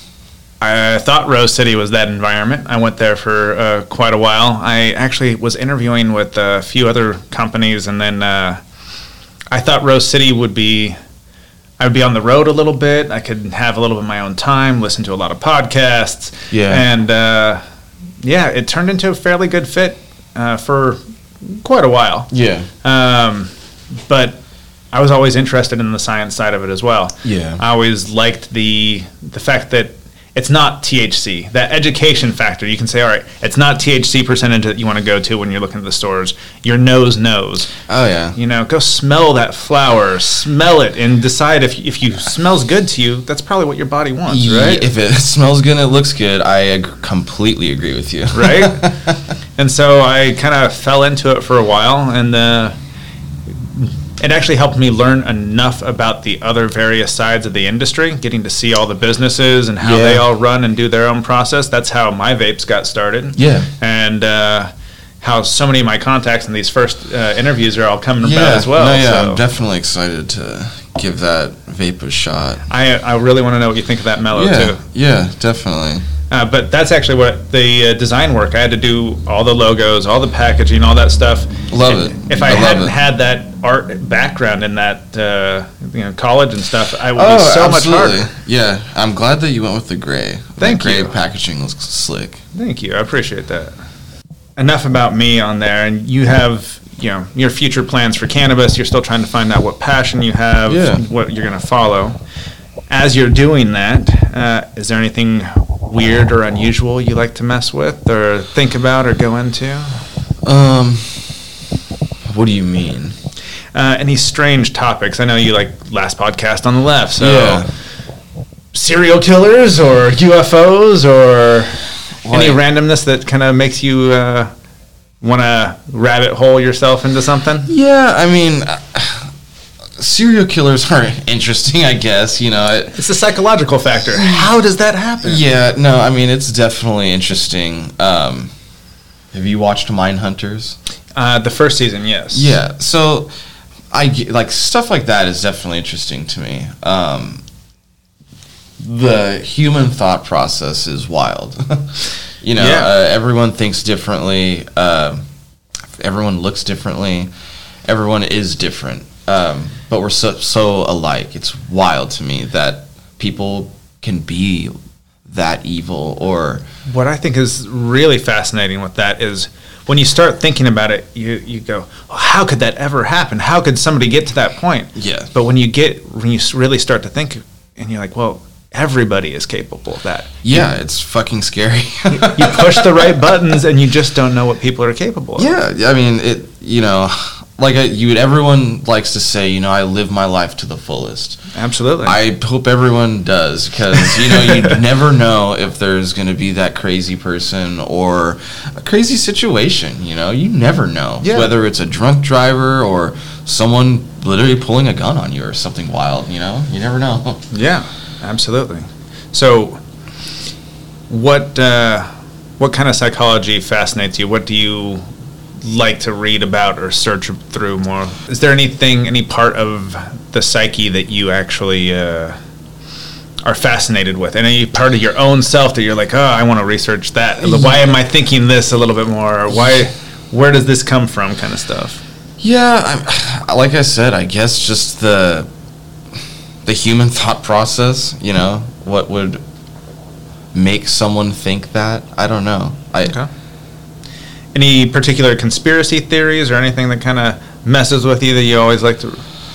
I thought Rose City was that environment. I went there for quite a while. I actually was interviewing with a few other companies, and then I thought Rose City I would be on the road a little bit. I could have a little bit of my own time, listen to a lot of podcasts. Yeah. And, it turned into a fairly good fit for quite a while. Yeah. But I was always interested in the science side of it as well. Yeah. I always liked the fact that it's not THC. That education factor, you can say, all right, it's not THC percentage that you want to go to when you're looking at the stores. Your nose knows. Oh, yeah. Go smell that flower, smell it, and decide if you smells good to you, that's probably what your body wants, right? If it smells good and it looks good, I completely agree with you. Right? And so I kind of fell into it for a while, and it actually helped me learn enough about the other various sides of the industry, getting to see all the businesses and how they all run and do their own process. That's how my vapes got started. Yeah. And how so many of my contacts in these first interviews are all coming about as well. No, yeah, so I'm definitely excited to give that vape a shot. I really want to know what you think of that mellow, too. Yeah, definitely. But that's actually what the design work. I had to do all the logos, all the packaging, all that stuff. Love it. If I hadn't had that art background in that college and stuff, I would be so much harder. Yeah, I'm glad that you went with the gray. Thank you. Gray packaging looks slick. Thank you. I appreciate that. Enough about me on there, and you have your future plans for cannabis. You're still trying to find out what passion you have, what you're going to follow. As you're doing that, is there anything weird or unusual you like to mess with or think about or go into? What do you mean? Any strange topics? I know you like last podcast on the left, so serial killers or UFOs or any randomness that kind of makes you want to rabbit hole yourself into something? Yeah, I mean, serial killers are interesting, I guess. It's a psychological factor. How does that happen? Yeah, no, I mean, it's definitely interesting. Have you watched Mindhunters? The first season, yes. Yeah, so stuff like that is definitely interesting to me. The human thought process is wild. Everyone thinks differently. Everyone looks differently. Everyone is different. But we're so alike. It's wild to me that people can be that evil. Or what I think is really fascinating with that is when you start thinking about it, you go, well, how could that ever happen? How could somebody get to that point? Yeah. But when you really start to think, and you're like, well, everybody is capable of that. Yeah, it's fucking scary. You push the right buttons, and you just don't know what people are capable of. Yeah, I mean, everyone likes to say, I live my life to the fullest. Absolutely. I hope everyone does, because, you never know if there's going to be that crazy person or a crazy situation, You never know. Yeah. Whether it's a drunk driver or someone literally pulling a gun on you or something wild, You never know. Yeah, absolutely. So what What kind of psychology fascinates you? What do you like to read about or search through more? Is there any part of the psyche that you actually are fascinated with? Any part of your own self that you're like, oh, I want to research that? Why am I thinking this a little bit more? Or where does this come from, kind of stuff? Yeah, like I said, I guess just the human thought process, what would make someone think that? I don't know. Okay. Any particular conspiracy theories or anything that kind of messes with you that you always like to?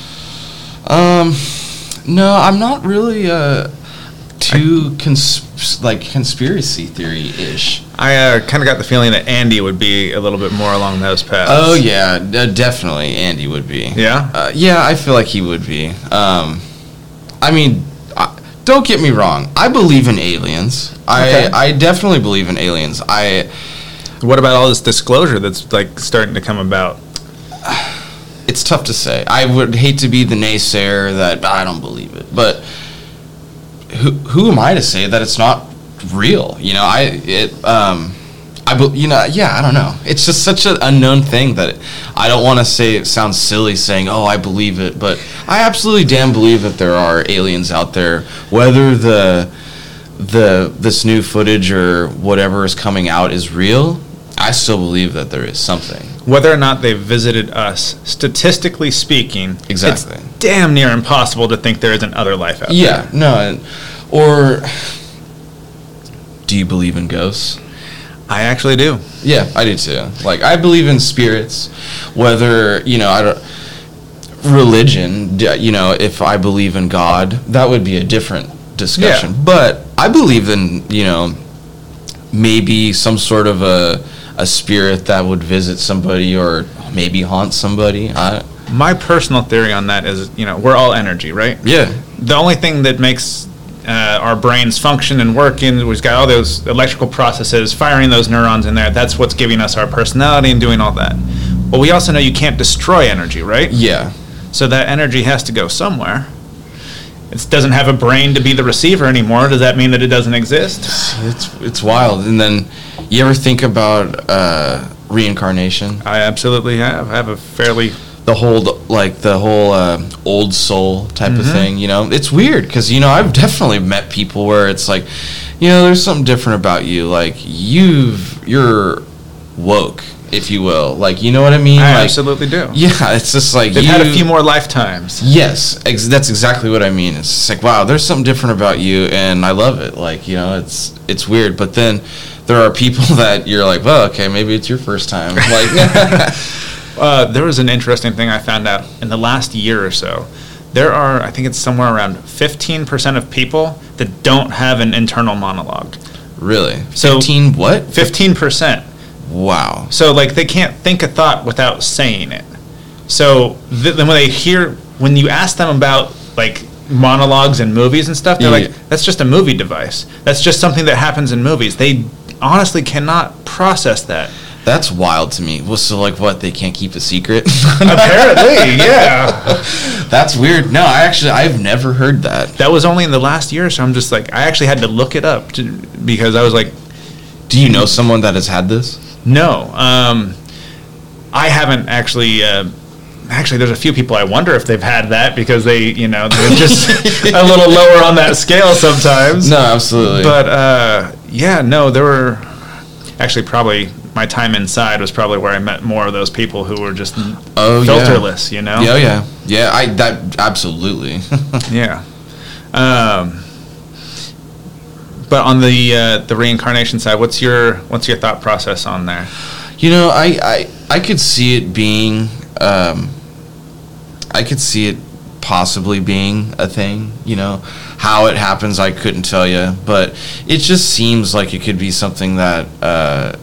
No, I'm not really too conspiracy theory-ish. I kind of got the feeling that Andy would be a little bit more along those paths. Oh yeah, definitely Andy would be. Yeah? Yeah, I feel like he would be. I mean, don't get me wrong. I believe in aliens. Okay. I definitely believe in aliens. What about all this disclosure that's like starting to come about? It's tough to say. I would hate to be the naysayer that I don't believe it, but who am I to say that it's not real? I don't know. It's just such an unknown thing that I don't want to say it sounds silly saying, oh, I believe it, but I absolutely damn believe that there are aliens out there. Whether this new footage or whatever is coming out is real, I still believe that there is something. Whether or not they've visited us, statistically speaking, exactly, it's damn near impossible to think there isn't other life out there. Yeah, no, or do you believe in ghosts? I actually do. Yeah, I do too. Like, I believe in spirits, whether, religion, if I believe in God, that would be a different discussion. Yeah. But I believe in, maybe some sort of a spirit that would visit somebody or maybe haunt somebody. My personal theory on that is, we're all energy, right? Yeah. The only thing that makes our brains function and work, and we've got all those electrical processes firing those neurons in there. That's what's giving us our personality and doing all that. But we also know you can't destroy energy, right? Yeah. So that energy has to go somewhere. It doesn't have a brain to be the receiver anymore. Does that mean that it doesn't exist? It's wild. And then you ever think about reincarnation? I absolutely have. I have a fairly... The whole old soul type of thing, it's weird because I've definitely met people where it's like, there's something different about you, like you're woke, if you will, like, you know what I mean? I absolutely do. Yeah, it's just like they've had a few more lifetimes. Yes, that's exactly what I mean. It's just like, wow, there's something different about you, and I love it. Like, it's weird, but then there are people that you're like, well, okay, maybe it's your first time, like. There was an interesting thing I found out in the last year or so. There are, I think it's somewhere around 15% of people that don't have an internal monologue. Really? So 15 what? 15%. Wow. So, like, they can't think a thought without saying it. So then when you ask them about, like, monologues in movies and stuff, they're like, that's just a movie device. That's just something that happens in movies. They honestly cannot process that. That's wild to me. Well, so, like, what? They can't keep a secret? Apparently, yeah. That's weird. No, I've never heard that. That was only in the last year, so I'm just like, I actually had to look it up because I was like... Do you know someone that has had this? No. I haven't actually... Actually, there's a few people I wonder if they've had that because they're just a little lower on that scale sometimes. No, absolutely. But, there were... Actually, probably... My time inside was probably where I met more of those people who were just filterless, Yeah. That absolutely. Yeah. But on the reincarnation side, what's your thought process on there? I could see it being, I could see it possibly being a thing. How it happens, I couldn't tell you, but it just seems like it could be something that.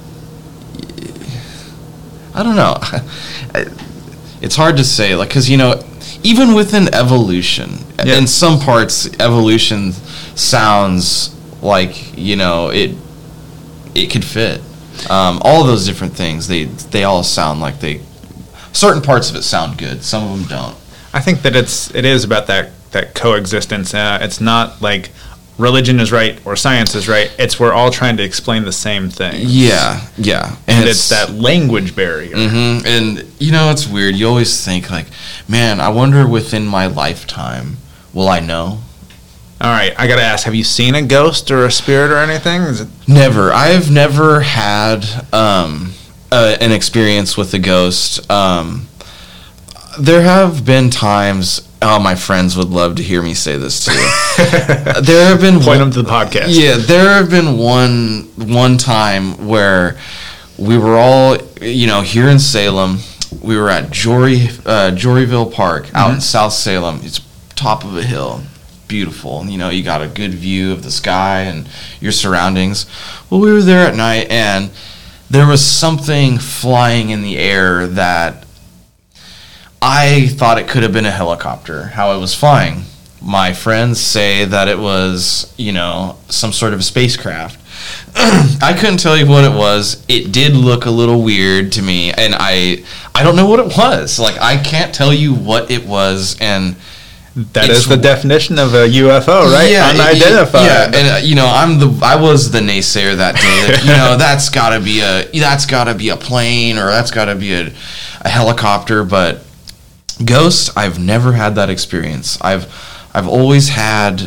I don't know. It's hard to say, like, because even within evolution, in some parts, evolution sounds like it could fit. All those different things, they all sound like certain parts of it sound good. Some of them don't. I think that it is about that coexistence. It's not like religion is right or science is right. It's we're all trying to explain the same thing. Yeah. And it's that language barrier. Mm-hmm. And, it's weird. You always think, like, man, I wonder within my lifetime, will I know? All right, I got to ask, have you seen a ghost or a spirit or anything? Never. I've never had an experience with a ghost. There have been times... Oh, my friends would love to hear me say this too. There have been point them to the podcast. Yeah, there have been one time where we were all, here in Salem. We were at Joryville Park out in South Salem. It's top of a hill, beautiful. You got a good view of the sky and your surroundings. Well, we were there at night, and there was something flying in the air that I thought it could have been a helicopter, how it was flying. My friends say that it was, some sort of spacecraft. I couldn't tell you what it was. It did look a little weird to me, and I don't know what it was. Like, I can't tell you what it was, and that is the definition of a UFO, right? Yeah, unidentified. Yeah, and I was the naysayer that day. That's gotta be a plane, or that's gotta be a helicopter, but ghosts, I've never had that experience. I've always had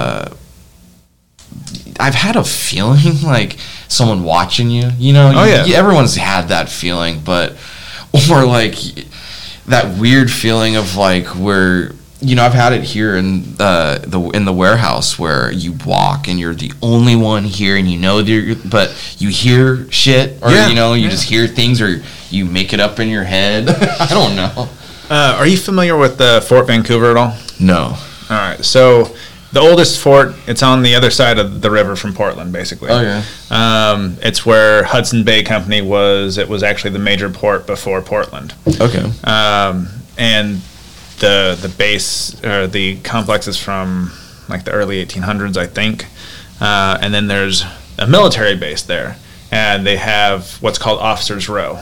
I've had a feeling like someone watching you. Everyone's had that feeling, or like that weird feeling of like where I've had it here in the warehouse where you walk and you're the only one here, and but you hear shit, or just hear things, or you make it up in your head. I don't know. Are you familiar with Fort Vancouver at all? No. All right. So the oldest fort, it's on the other side of the river from Portland, basically. Oh, yeah. It's where Hudson Bay Company was. It was actually the major port before Portland. Okay. And the base, or the complex is from like the early 1800s, I think. And then there's a military base there. And they have what's called Officers Row.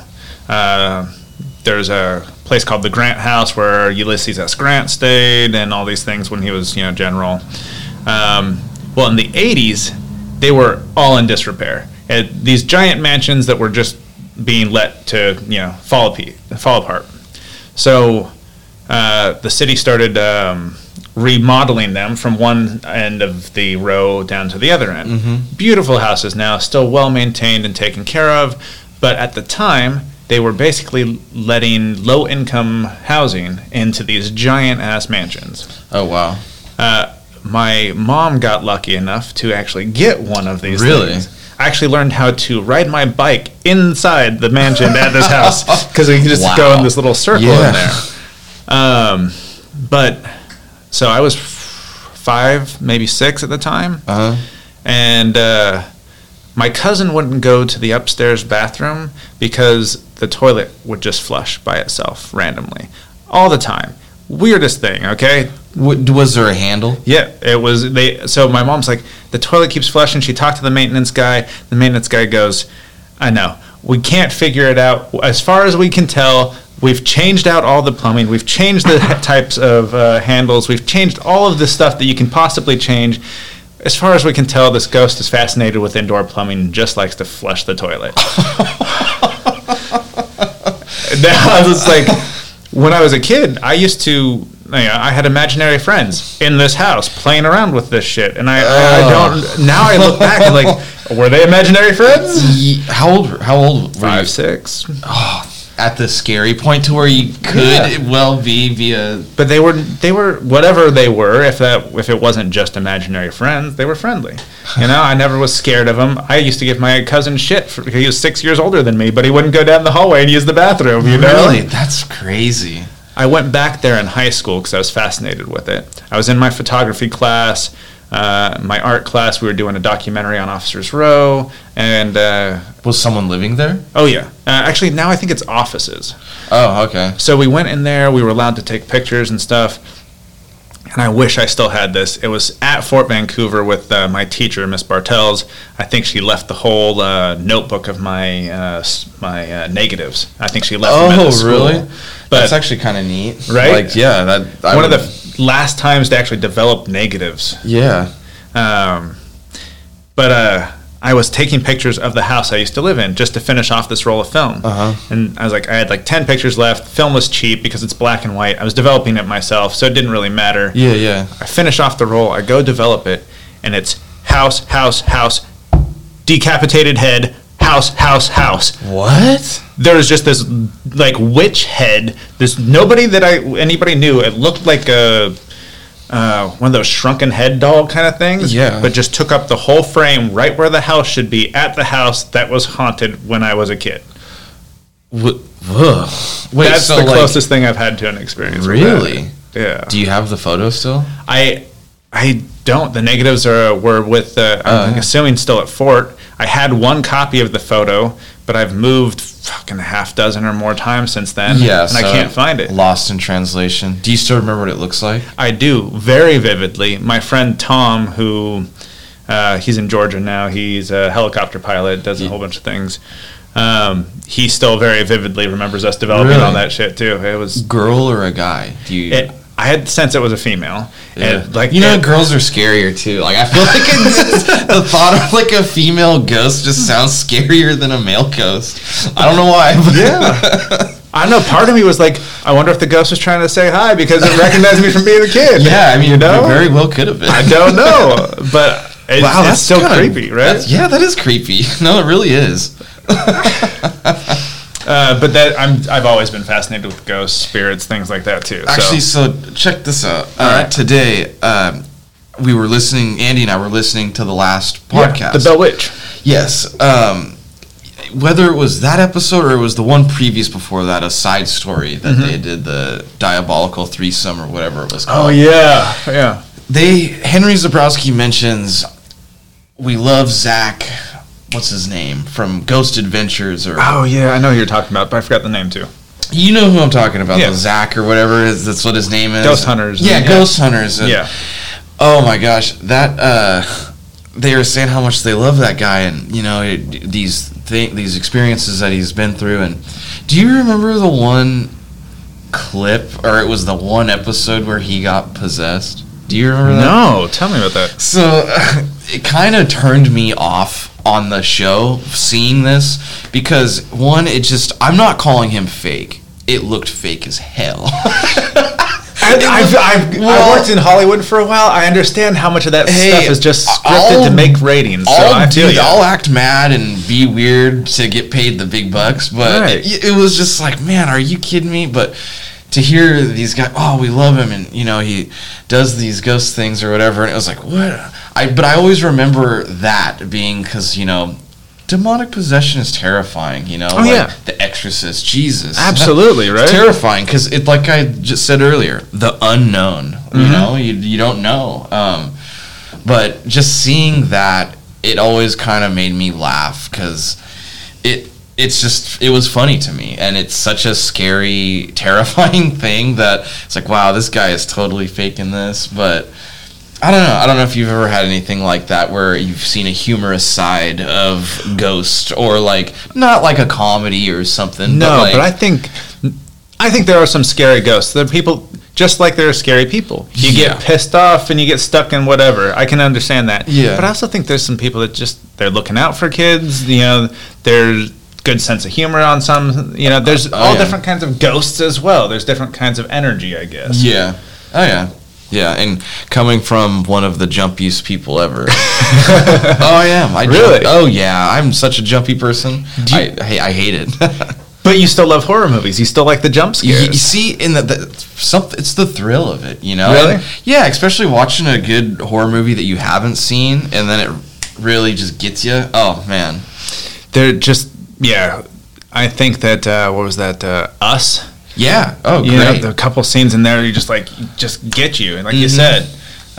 There's a place called the Grant House where Ulysses S. Grant stayed, and all these things when he was, general. Well, in the 80s, they were all in disrepair. These giant mansions that were just being let to, fall apart. So the city started remodeling them from one end of the row down to the other end. Mm-hmm. Beautiful houses now, still well maintained and taken care of, but at the time, they were basically letting low-income housing into these giant-ass mansions. Oh, wow. My mom got lucky enough to actually get one of these things. I actually learned how to ride my bike inside the mansion at this house because we could just go in this little circle in there. But, so I was 5, maybe 6 at the time. Uh-huh. And my cousin wouldn't go to the upstairs bathroom because the toilet would just flush by itself randomly all the time. Weirdest thing, okay? Was there a handle? Yeah, it was. So my mom's like, the toilet keeps flushing. She talked to the maintenance guy. The maintenance guy goes, I know. We can't figure it out. As far as we can tell, we've changed out all the plumbing. We've changed the types of handles. We've changed all of the stuff that you can possibly change. As far as we can tell, this ghost is fascinated with indoor plumbing and just likes to flush the toilet. Now, it's like, when I was a kid, I used to, I had imaginary friends in this house playing around with this shit. And I don't, now I look back and like, were they imaginary friends? How old were 5, you? 6. Oh, at the scary point to where you could well be a... But they were whatever they were. If it wasn't just imaginary friends, they were friendly. I never was scared of them. I used to give my cousin shit because he was 6 years older than me, but he wouldn't go down the hallway and use the bathroom. Really? That's crazy. I went back there in high school because I was fascinated with it. I was in my photography class. My art class, we were doing a documentary on Officers Row, and was someone living there? Oh yeah, actually now I think it's offices. Oh, okay. So we went in there. We were allowed to take pictures and stuff. And I wish I still had this. It was at Fort Vancouver with my teacher, Miss Bartels. I think she left the whole notebook of my my negatives. I think she left them at the school. Really? But that's actually kind of neat, right? Like, yeah, one of the last times to actually develop negatives. Yeah. But I was taking pictures of the house I used to live in just to finish off this roll of film. And I was like, I had like 10 pictures left. Film was cheap because it's black and white. I was developing it myself, so it didn't really matter. Yeah. I finish off the roll. I go develop it, and it's house, decapitated head, house. What? There was just this like witch head. There's nobody that anybody knew. It looked like a one of those shrunken head doll kind of things. Yeah. But just took up the whole frame right where the house should be at the house that was haunted when I was a kid. Wait, that's so the like, closest thing I've had to an experience. Really? With that. Yeah. Do you have the photo still? I don't. The negatives were with I'm assuming still at Fort. I had one copy of the photo, but I've moved fucking half dozen or more times since then. Yeah, and I can't find it. Lost in translation. Do you still remember what it looks like? I do, very vividly. My friend Tom, who he's in Georgia now, he's a helicopter pilot, does a whole bunch of things. He still very vividly remembers us developing all that shit too. It was girl or a guy? I had the sense it was a female. Yeah. And like girls are scarier too. Like I feel like the thought of like a female ghost just sounds scarier than a male ghost. I don't know why. Yeah. I don't know. Part of me was like, I wonder if the ghost was trying to say hi because it recognized me from being a kid. Yeah, I mean, it very well could have been. I don't know, but it's still creepy, right? That is creepy. No, it really is. But I've always been fascinated with ghosts, spirits, things like that too. Actually, so check this out. Today, we were listening. Andy and I were listening to the last podcast, the Bell Witch. Yes. Whether it was that episode or it was the one previous before that, a side story that they did, the diabolical threesome or whatever it was called. Oh yeah. Henry Zabrowski mentions we love Zach. What's his name from Ghost Adventures? Oh yeah, I know who you're talking about, but I forgot the name too. You know who I'm talking about? Yeah. The Zach or whatever. That's what his name is. Ghost Hunters. Yeah, Ghost Hunters. And, yeah. Oh my gosh, that they were saying how much they love that guy, and these experiences that he's been through. And do you remember the one clip, or it was the one episode where he got possessed? Do you remember that? No, tell me about that. So it kind of turned me off on the show seeing this because one, I'm not calling him fake. It looked fake as hell. I worked in Hollywood for a while. I understand how much of that stuff is just scripted to make ratings. I'll act mad and be weird to get paid the big bucks, but it was just like, man, are you kidding me? But to hear these guys, we love him, and he does these ghost things or whatever, and it was like, what? But I always remember that being because demonic possession is terrifying. The Exorcist, Jesus, absolutely right, it's terrifying because it, like I just said earlier, the unknown. You don't know. But just seeing that, it always kind of made me laugh because it was funny to me, and it's such a scary, terrifying thing that it's like, wow, this guy is totally faking this. But I don't know if you've ever had anything like that where you've seen a humorous side of Ghost, or like not like a comedy or something. No, but I think there are some scary ghosts. There are people just like there are scary people. You get pissed off and you get stuck in whatever. I can understand that. Yeah. But I also think there's some people that they're looking out for kids. There's good sense of humor on some. There's different kinds of ghosts as well. There's different kinds of energy, I guess. Yeah. Oh yeah. Yeah, and coming from one of the jumpiest people ever. Oh, I am. Really? Oh, yeah. I'm such a jumpy person. I hate it. But you still love horror movies. You still like the jump scares. You see, it's the thrill of it, Really? And, yeah, especially watching a good horror movie that you haven't seen, and then it really just gets you. Oh, man. They're just, I think that, what was that, Us? Yeah. Oh, great. The couple scenes in there, just get you. And like you said,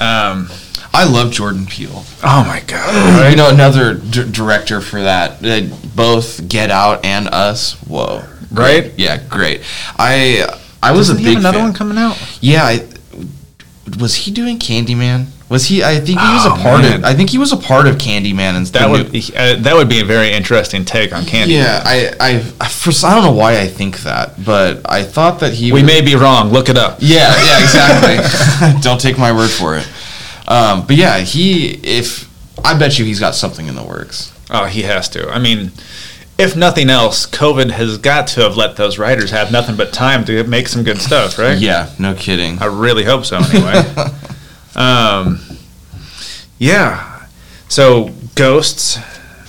I love Jordan Peele. Oh my God! Another director for that. Both Get Out and Us. Whoa. Right? Great. Yeah, great. I was a big fan. Another one coming out? Yeah. Was he doing Candyman? Was he? I think he was a part of. I think he was a part of Candyman, and that would be a very interesting take on Candyman. Yeah, I don't know why I think that, but I thought that he. We may be wrong. Look it up. Yeah, exactly. Don't take my word for it. But yeah, I bet you he's got something in the works. Oh, he has to. I mean, if nothing else, COVID has got to have let those writers have nothing but time to make some good stuff, right? Yeah, no kidding. I really hope so, anyway. Yeah. So, ghosts,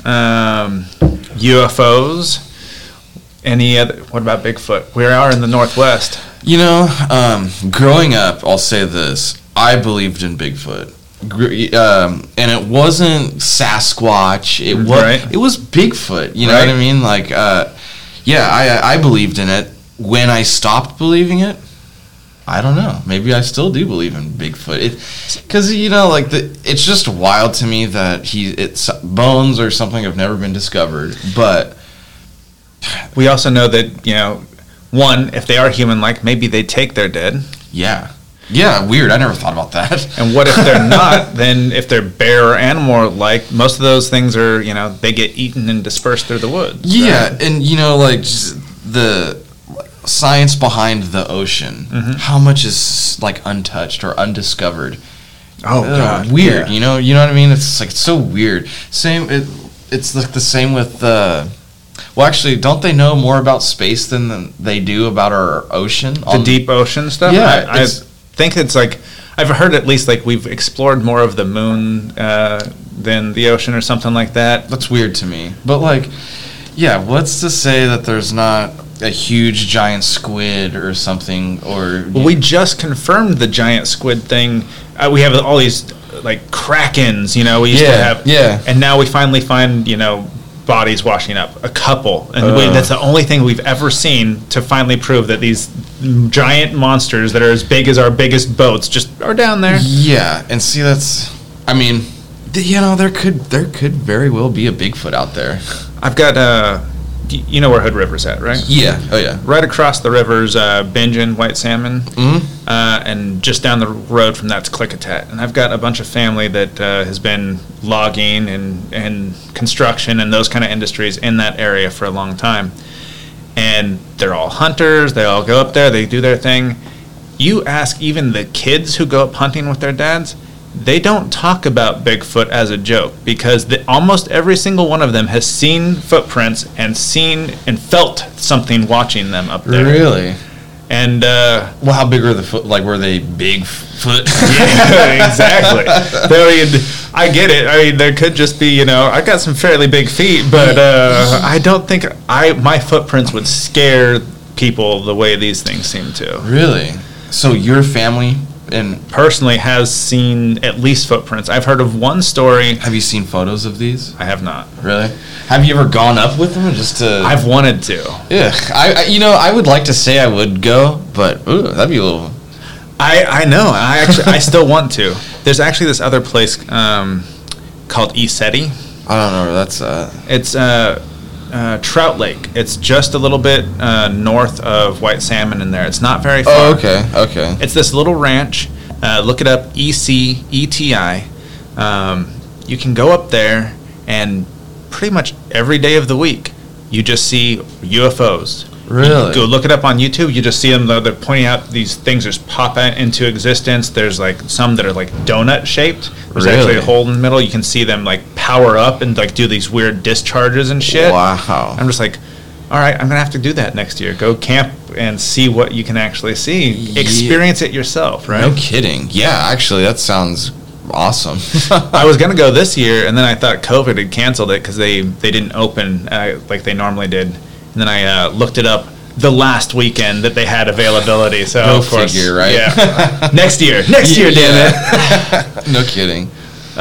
UFOs, any other... What about Bigfoot? We are in the Northwest. You know, growing up, I'll say this. I believed in Bigfoot. And it wasn't Sasquatch. It was Bigfoot. You know what I mean? Like, I believed in it. When I stopped believing it, I don't know. Maybe I still do believe in Bigfoot. Because, you know, like, it's just wild to me that it's bones or something have never been discovered. But we also know that, you know, one, if they are human-like, maybe they take their dead. Yeah. Yeah, weird. I never thought about that. And what if they're not? Then if they're bear or animal-like, most of those things are, you know, they get eaten and dispersed through the woods. Yeah, right? And, you know, like, just the science behind the ocean, how much is, like, untouched or undiscovered? Oh, God. Weird, yeah. You know what I mean? It's, like, it's so weird. It's like the same with well, actually, don't they know more about space than they do about our ocean? The deep ocean stuff? Yeah. I think it's like, I've heard at least like we've explored more of the moon than the ocean or something like that. That's weird to me. But like, yeah, what's to say that there's not a huge giant squid or something? Or well, we just confirmed the giant squid thing. We have all these like krakens, you know, we used to have. Yeah. And now we finally find, you know, bodies washing up, a couple, and that's the only thing we've ever seen to finally prove that these giant monsters that are as big as our biggest boats just are down there. Yeah, and see, that's, I mean, you know, there could very well be a Bigfoot out there. I've got you know where Hood River's at, right? Yeah. Oh yeah. Right across the river's Bingen white salmon, and just down the road from that's Klickitat. And I've got a bunch of family that has been logging and construction and those kind of industries in that area for a long time. And they're all hunters. They all go up there. They do their thing. You ask even the kids who go up hunting with their dads, they don't talk about Bigfoot as a joke because almost every single one of them has seen footprints and seen and felt something watching them up there. Really? And well, how big are the foot? Like, were they big foot? Yeah, exactly. I get it. I mean, there could just be, you know, I've got some fairly big feet, but I don't think my footprints would scare people the way these things seem to. Really? So your family and personally has seen at least footprints. I've heard of one story. Have you seen photos of these? I have not. Really? Have you ever gone up with them just to? I've wanted to. Yeah, I would like to say I would go, but that'd be a little. I know. I still want to. There's actually this other place called ECETI. I don't know where that's It's Trout Lake. It's just a little bit north of White Salmon in there. It's not very far. Oh, okay. It's this little ranch. Look it up, ECETI. You can go up there, and pretty much every day of the week, you just see UFOs. Really? You go look it up on YouTube. You just see them. They're pointing out these things just pop into existence. There's like some that are like donut shaped. There's actually a hole in the middle. You can see them like power up and like do these weird discharges and shit. Wow. I'm just like, all right, I'm gonna have to do that next year. Go camp and see what you can actually see. Yeah. Experience it yourself, right? No kidding. Yeah, actually, that sounds awesome. I was gonna go this year, and then I thought COVID had canceled it because they didn't open like they normally did. And then I looked it up the last weekend that they had availability. So go of course, figure, right? Yeah. Next year, damn it. No kidding.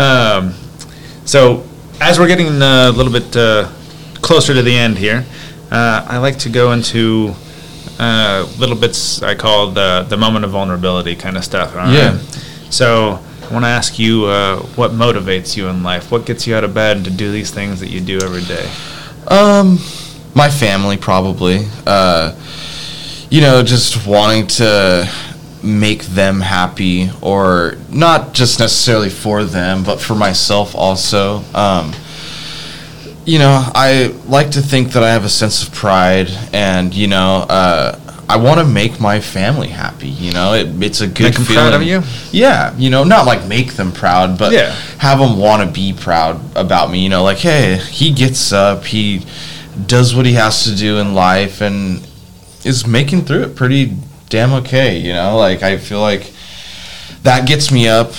So as we're getting a little bit closer to the end here, I like to go into little bits I call the moment of vulnerability kind of stuff. Yeah. Right? So I want to ask you what motivates you in life? What gets you out of bed to do these things that you do every day? My family, probably. Just wanting to make them happy, or not just necessarily for them, but for myself also. I like to think that I have a sense of pride, and, I want to make my family happy. It's a good Make them feeling. proud of you? Yeah, not like make them proud, but have them want to be proud about me. Like, hey, he gets up, he does what he has to do in life, and is making through it pretty damn okay. Like, I feel like that gets me up.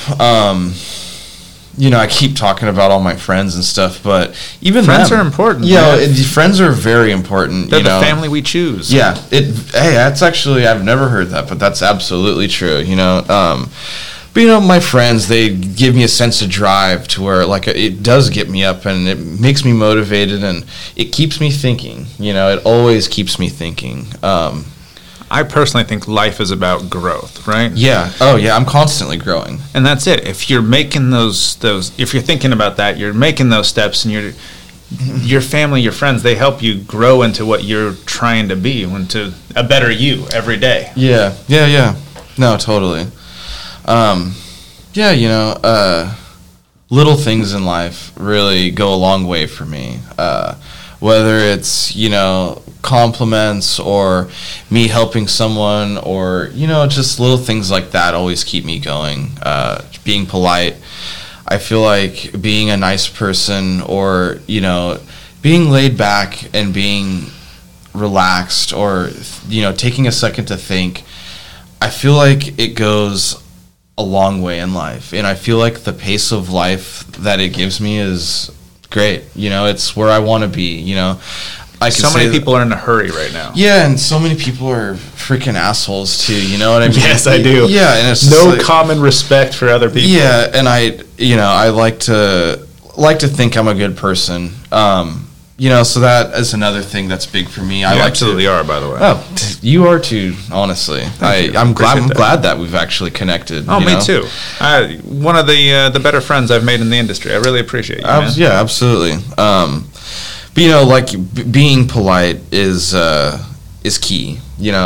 I keep talking about all my friends and stuff, but even friends are important. Friends are very important. They're the family we choose. Yeah. That's actually, I've never heard that, but that's absolutely true. But my friends, they give me a sense of drive to where, like, it does get me up and it makes me motivated and it keeps me thinking. It always keeps me thinking. I personally think life is about growth, right? Yeah. Oh, yeah. I'm constantly growing. And that's it. If you're making those, if you're thinking about that, you're making those steps, and your family, your friends, they help you grow into what you're trying to be, into a better you every day. Yeah. Yeah. No, totally. Little things in life really go a long way for me. Whether it's, compliments or me helping someone or, just little things like that always keep me going. Being polite. I feel like being a nice person or, being laid back and being relaxed or, taking a second to think, I feel like it goes a long way in life. And I feel like the pace of life that it gives me is great. It's where I want to be. So many people are in a hurry right now. Yeah, and so many people are freaking assholes too. You know what I mean? Yes, I do. Yeah, and it's no common respect for other people. Yeah, and I like to think I'm a good person. So that is another thing that's big for me. You absolutely are, by the way. Oh, you are too. Honestly, I'm glad that we've actually connected. Oh, me too. One of the better friends I've made in the industry. I really appreciate you. Man. Yeah, absolutely. But being polite is key.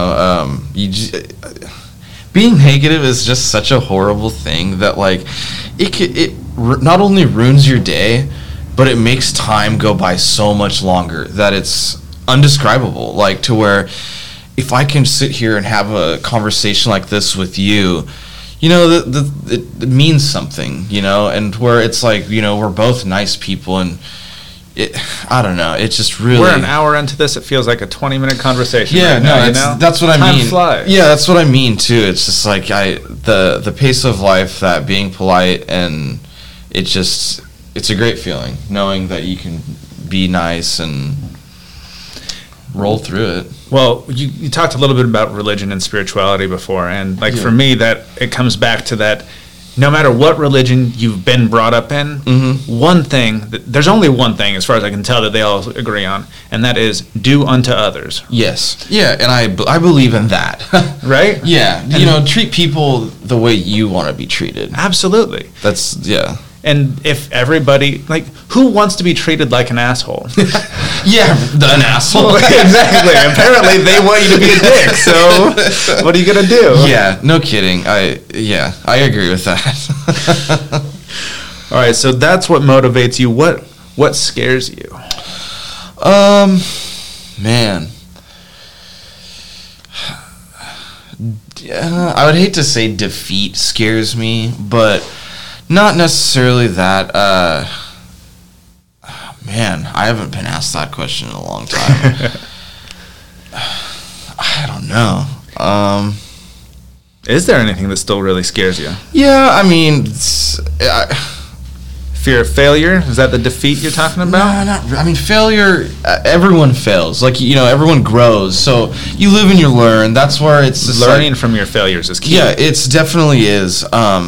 Being negative is just such a horrible thing that it not only ruins your day, but it makes time go by so much longer that it's undescribable. Like, to where if I can sit here and have a conversation like this with you, it means something, and where it's like, we're both nice people and I don't know. It's just really. We're an hour into this. It feels like a 20-minute conversation. Yeah, right that's what I mean. Time flies. Yeah, that's what I mean too. It's just like the pace of life, that being polite, and it's a great feeling knowing that you can be nice and roll through it. Well, you talked a little bit about religion and spirituality before, and for me, that it comes back to that. No matter what religion you've been brought up in, there's only one thing, as far as I can tell, that they all agree on, and that is do unto others. Yes. Yeah, and I believe in that. Right? Yeah. And treat people the way you want to be treated. Absolutely. Yeah. And if everybody, who wants to be treated like an asshole? Yeah, an asshole. Exactly. Apparently they want you to be a dick, so what are you going to do? Yeah, no kidding. I agree with that. All right, so that's what motivates you. What scares you? Man. I would hate to say defeat scares me, but not necessarily that. Man, I haven't been asked that question in a long time. I don't know. Is there anything that still really scares you? Yeah, I mean, fear of failure? Is that the defeat you're talking about? No, I mean, failure, everyone fails. Everyone grows. So you live and you learn. That's where it's just learning from your failures is key. Yeah, it definitely is.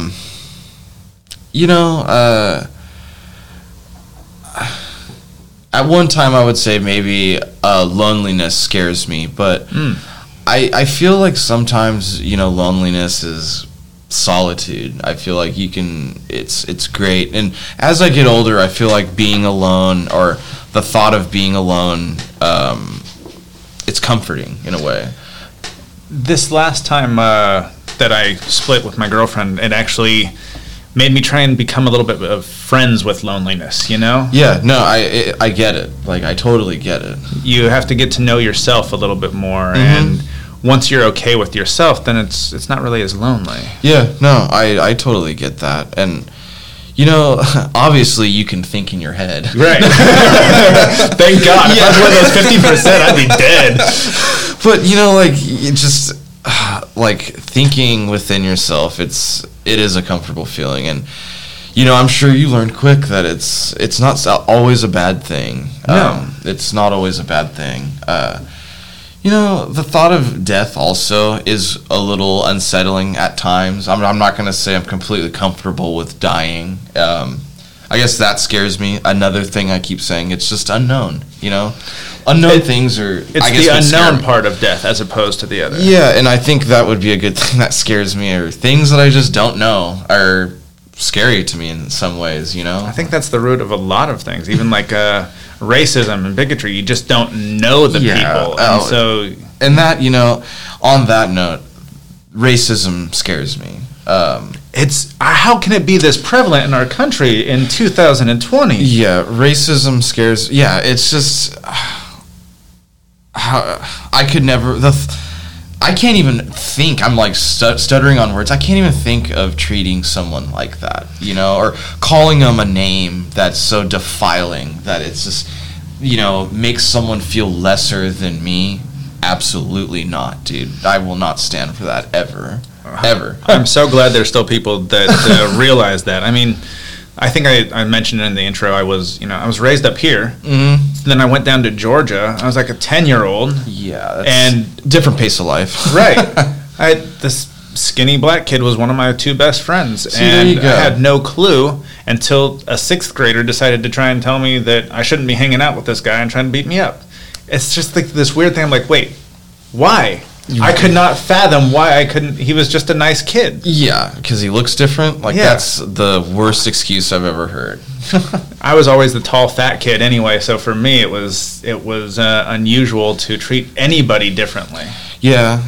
At one time I would say maybe loneliness scares me, but I feel like sometimes, loneliness is solitude. I feel like it's great. And as I get older, I feel like being alone, or the thought of being alone, it's comforting in a way. This last time that I split with my girlfriend, it actually made me try and become a little bit of friends with loneliness, Yeah, no, I get it. I totally get it. You have to get to know yourself a little bit more, and once you're okay with yourself, then it's not really as lonely. Yeah, no, I totally get that. And, obviously you can think in your head. Right. Thank God. If I was one of those 50%, I'd be dead. But, it just, thinking within yourself, it is a comfortable feeling. And, I'm sure you learned quick that it's not always a bad thing. No. It's not always a bad thing. The thought of death also is a little unsettling at times. I'm not going to say I'm completely comfortable with dying. I guess that scares me. Another thing I keep saying, it's just unknown, Unknown things are, I guess, the unknown part of death as opposed to the other. Yeah, and I think that would be a good thing that scares me, or things that I just don't know are scary to me in some ways, I think that's the root of a lot of things, even like racism and bigotry. You just don't know the people. And that, on that note, racism scares me. It's how can it be this prevalent in our country in 2020? Yeah, racism scares. Yeah, it's just I could never. I can't even think. I'm like stuttering on words. I can't even think of treating someone like that, or calling them a name that's so defiling that it's just, makes someone feel lesser than me. Absolutely not, dude. I will not stand for that ever. Ever. I'm so glad there's still people that realize that. I mean, I think I mentioned in the intro, I was raised up here. Mm-hmm. Then I went down to Georgia. I was like a 10-year-old. Yeah. And different pace of life. Right. This skinny black kid was one of my two best friends. See, and I had no clue until a 6th grader decided to try and tell me that I shouldn't be hanging out with this guy and trying to beat me up. It's just like this weird thing. I'm like, wait, why? I could not fathom why I couldn't. He was just a nice kid. Yeah, because he looks different. That's the worst excuse I've ever heard. I was always the tall, fat kid anyway, so for me it was unusual to treat anybody differently. Yeah,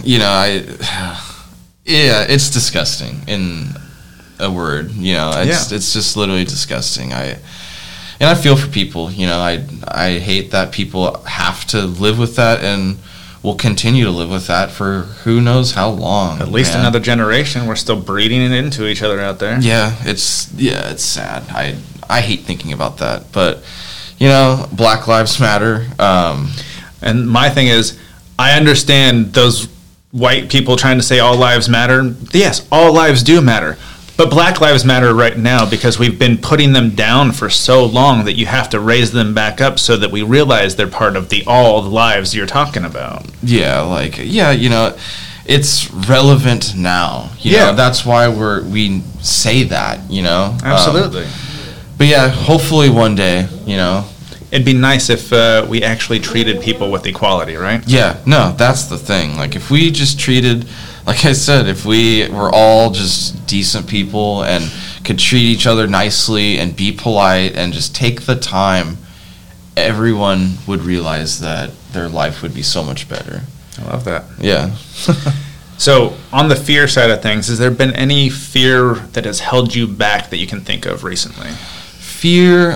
it's disgusting in a word. It's just literally disgusting. And I feel for people. I hate that people have to live with that and will continue to live with that for who knows how long. At least another generation. We're still breeding it into each other out there. Yeah, it's sad. I hate thinking about that. But, Black Lives Matter. And my thing is, I understand those white people trying to say all lives matter. Yes, all lives do matter. But Black Lives Matter right now because we've been putting them down for so long that you have to raise them back up so that we realize they're part of all the lives you're talking about. Yeah, it's relevant now. That's why we say that, Absolutely. But yeah, hopefully one day, It'd be nice if we actually treated people with equality, right? Yeah, no, that's the thing. If we just treated... Like I said, if we were all just decent people and could treat each other nicely and be polite and just take the time, everyone would realize that their life would be so much better. I love that. Yeah. So, on the fear side of things, has there been any fear that has held you back that you can think of recently? Fear,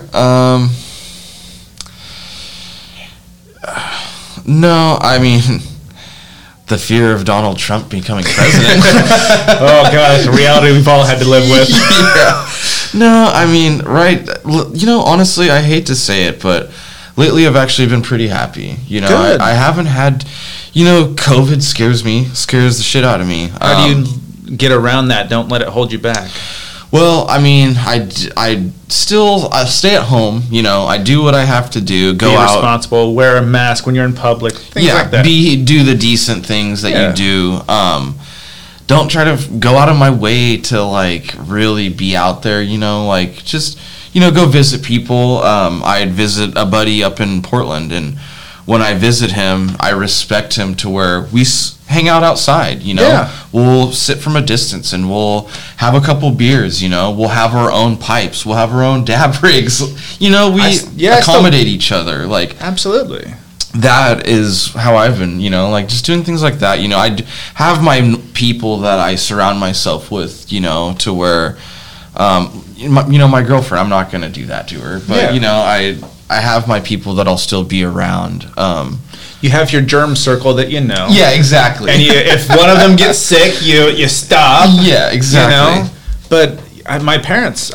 no, I mean... the fear of Donald Trump becoming president. Oh, God, it's a reality we've all had to live with. Yeah. No, I mean, right. Honestly, I hate to say it, but lately I've actually been pretty happy. Good. I haven't had, COVID scares the shit out of me. How do you get around that? Don't let it hold you back. Well, I mean, I still stay at home. I do what I have to do. Go out. Be responsible. Wear a mask when you're in public. Things like that. Do the decent things that you do. Don't try to go out of my way to really be out there. Just go visit people. I'd visit a buddy up in Portland, and when I visit him, I respect him to where we hang out outside, We'll sit from a distance and we'll have a couple beers, we'll have our own pipes, we'll have our own dab rigs, we accommodate each other. Absolutely. That is how I've been, just doing things like that. I have my people that I surround myself with, to where, my girlfriend, I'm not going to do that to her, but, I have my people that I'll still be around. You have your germ circle that you know. Yeah, exactly. And if one of them gets sick, you stop. Yeah, exactly. You know? But my parents,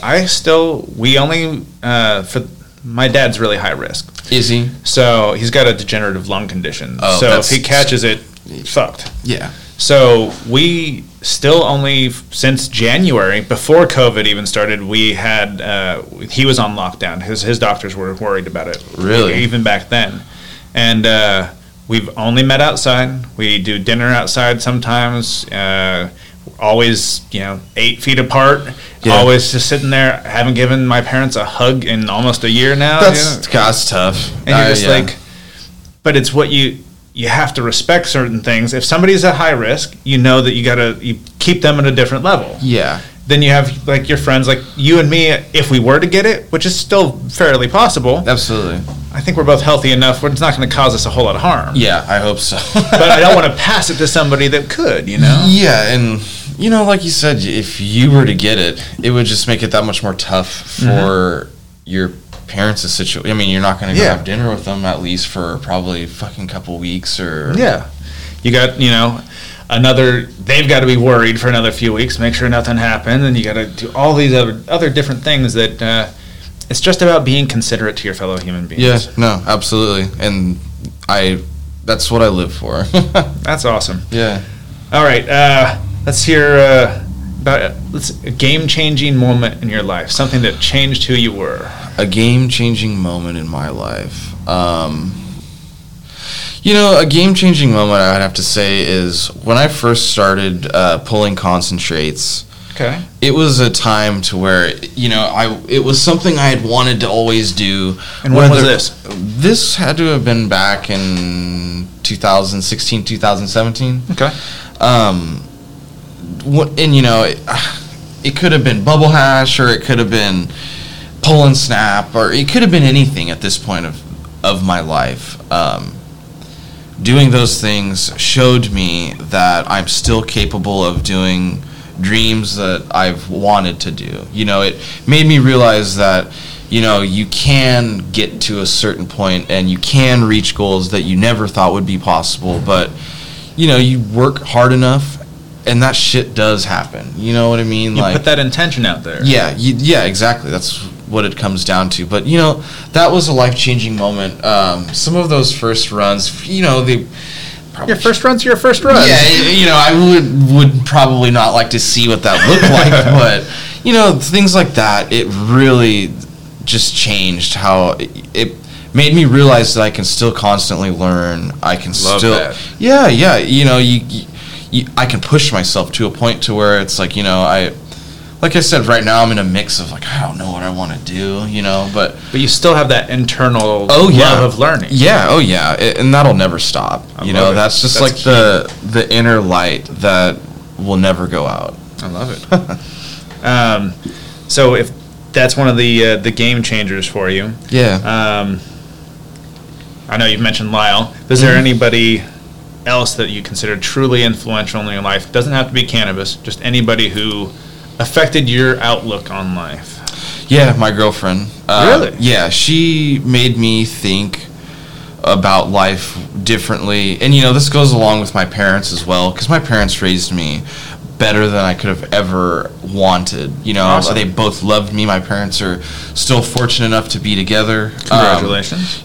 my dad's really high risk. Is he? So he's got a degenerative lung condition. Oh, so if he catches it, fucked. Yeah. So we still only, since January, before COVID even started, we had, he was on lockdown. His doctors were worried about it. Really? Even back then. And we've only met outside. We do dinner outside sometimes. Always, 8 feet apart. Yeah. Always just sitting there. I haven't given my parents a hug in almost a year now. That's tough. And you're just like, but it's what you have to respect certain things. If somebody's at high risk, you know that you keep them at a different level. Yeah. Then you have like your friends, like you and me, if we were to get it, which is still fairly possible. Absolutely. I think we're both healthy enough where it's not going to cause us a whole lot of harm. Yeah, I hope so. But I don't want to pass it to somebody that could, Yeah, and, like you said, if you were to get it, it would just make it that much more tough for your parents' situation. I mean, you're not going to go have dinner with them at least for probably fucking couple weeks or... Yeah. You got, they've got to be worried for another few weeks, make sure nothing happens, and you got to do all these other different things that... it's just about being considerate to your fellow human beings. Yeah, no, absolutely. And that's what I live for. That's awesome. Yeah. All right, let's hear about a game-changing moment in your life, something that changed who you were. A game-changing moment in my life. A game-changing moment I would have to say is when I first started pulling concentrates. Okay. It was a time to where, it was something I had wanted to always do. And when was this? This had to have been back in 2016, 2017. Okay. It could have been bubble hash, or it could have been pull and snap, or it could have been anything at this point of my life. Doing those things showed me that I'm still capable of doing dreams that I've wanted to do. It made me realize that, you can get to a certain point and you can reach goals that you never thought would be possible, but, you work hard enough and that shit does happen. You know what I mean? You put that intention out there. Yeah, yeah, exactly. That's what it comes down to. But, that was a life-changing moment. Some of those first runs, they... Your first run's your first run. Yeah, I would probably not like to see what that looked like, but, things like that, it really just changed how it made me realize that I can still constantly learn. I can Love that. Yeah, I can push myself to a point to where it's like, like I said, right now I'm in a mix of like, I don't know what I want to do, but you still have that internal love of learning. Yeah, and that'll never stop. That's just like the inner light that will never go out. I love it. So if that's one of the game changers for you. Yeah. I know you've mentioned Lyle. Is there anybody else that you consider truly influential in your life? Doesn't have to be cannabis, just anybody who affected your outlook on life? Yeah, my girlfriend. Really? Yeah, she made me think about life differently. And, this goes along with my parents as well, because my parents raised me better than I could have ever wanted. Awesome. They both loved me. My parents are still fortunate enough to be together. Congratulations.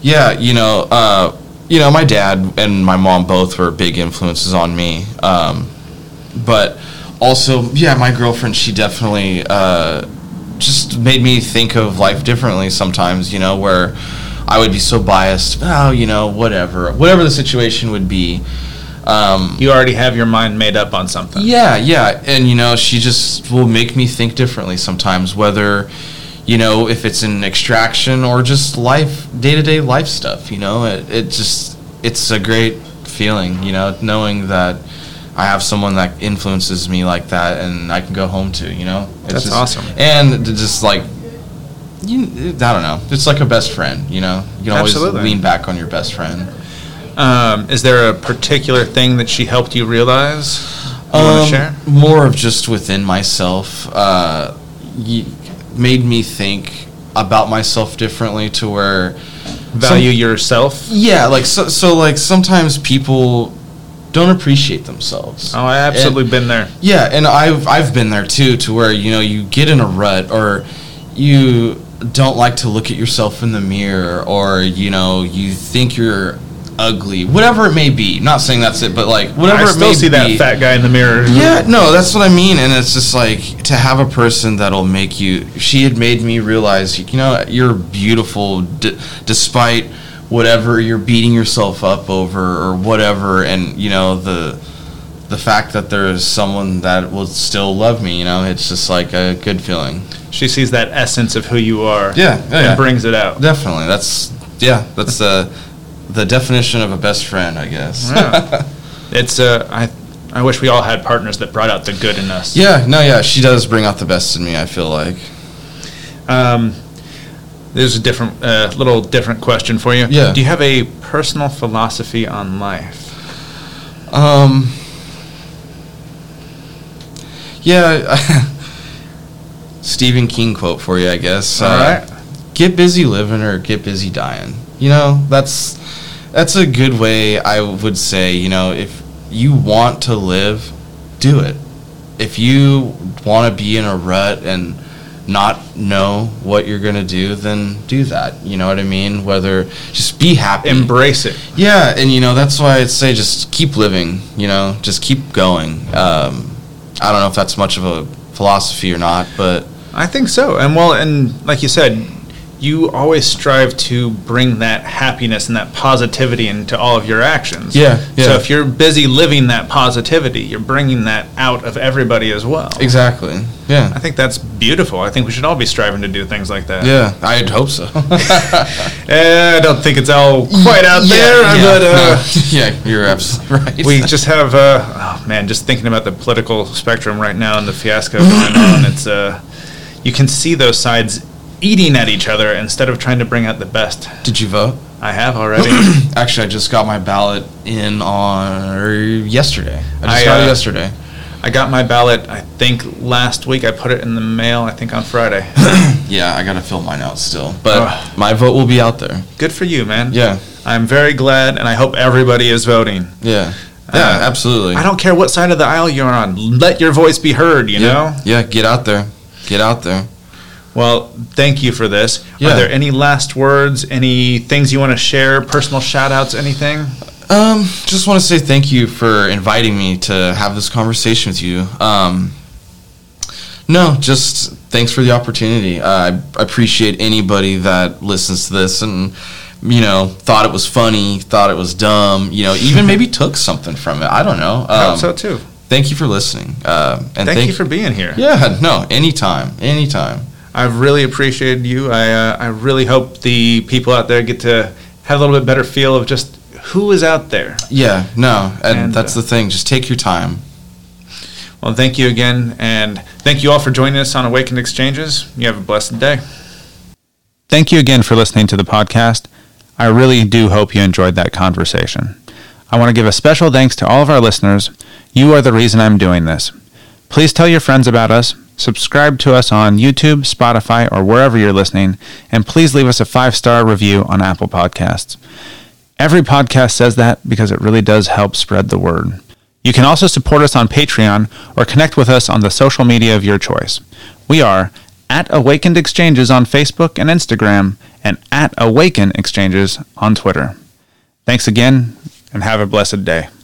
My dad and my mom both were big influences on me. But also, my girlfriend, she definitely just made me think of life differently sometimes, where I would be so biased, whatever the situation would be. You already have your mind made up on something. Yeah, and, she just will make me think differently sometimes, whether, if it's an extraction or just life, day-to-day life stuff, it's a great feeling, knowing that I have someone that influences me like that and I can go home to, That's awesome. And just like, I don't know, it's like a best friend, you can always lean back on your best friend. Is there a particular thing that she helped you realize you want to share? More of just within myself. Made me think about myself differently to where, value yourself. Yeah, like so like sometimes people don't appreciate themselves. Oh, I absolutely been there. Yeah, and I've been there too, to where, you know, you get in a rut, or you don't like to look at yourself in the mirror, or, you know, you think you're ugly, whatever it may be. Not saying that's it, but like whatever it may be. I still see that fat guy in the mirror. Yeah, no, that's what I mean. And it's just like, to have a person that'll make you, she had made me realize, you know, you're beautiful despite whatever you're beating yourself up over or whatever. And, you know, the fact that there's someone that will still love me, you know, it's just like a good feeling. She sees that essence of who you are. Yeah. And brings it out. Definitely. That's the definition of a best friend, I guess. Yeah. It's I wish we all had partners that brought out the good in us. Yeah, she does bring out the best in me, I feel like. There's a different little different question for you. Yeah. Do you have a personal philosophy on life? Yeah, Stephen King quote for you, I guess. All right. Get busy living or get busy dying. You know, that's a good way, I would say. You know, if you want to live, do it. If you want to be in a rut and not know what you're going to do, then do that. You know what I mean? Whether, just be happy. Embrace it. Yeah, and, you know, that's why I'd say just keep living, you know, just keep going. I don't know if that's much of a philosophy or not, but I think so. And like you said, you always strive to bring that happiness and that positivity into all of your actions. Yeah. So if you're busy living that positivity, you're bringing that out of everybody as well. Exactly. Yeah. I think that's beautiful. I think we should all be striving to do things like that. Yeah, I'd hope so. I don't think it's all quite out there, but yeah, you're absolutely right. We just have, just thinking about the political spectrum right now and the fiasco going on, it's you can see those sides eating at each other instead of trying to bring out the best. Did you vote? I have already. Actually, I just got my ballot in yesterday. I got it yesterday. I got my ballot, I think, last week. I put it in the mail, I think, on Friday. Yeah, I got to fill mine out still. But my vote will be out there. Good for you, man. Yeah. I'm very glad, and I hope everybody is voting. Yeah. Yeah, absolutely. I don't care what side of the aisle you're on. Let your voice be heard, you know? Yeah, get out there. Get out there. Well, thank you for this. Yeah. Are there any last words, any things you want to share, personal shout-outs, anything? Just want to say thank you for inviting me to have this conversation with you. No, just thanks for the opportunity. I appreciate anybody that listens to this and, you know, thought it was funny, thought it was dumb, you know, even maybe took something from it. I don't know. I hope so, too. Thank you for listening. And thank you for being here. Yeah, no, anytime. I've really appreciated you. I really hope the people out there get to have a little bit better feel of just who is out there. Yeah, no, and that's the thing. Just take your time. Well, thank you again, and thank you all for joining us on Awakened Exchanges. You have a blessed day. Thank you again for listening to the podcast. I really do hope you enjoyed that conversation. I want to give a special thanks to all of our listeners. You are the reason I'm doing this. Please tell your friends about us. Subscribe to us on YouTube, Spotify, or wherever you're listening, and please leave us a 5-star review on Apple Podcasts. Every podcast says that because it really does help spread the word. You can also support us on Patreon or connect with us on the social media of your choice. We are at Awakened Exchanges on Facebook and Instagram, and at Awaken Exchanges on Twitter. Thanks again, and have a blessed day.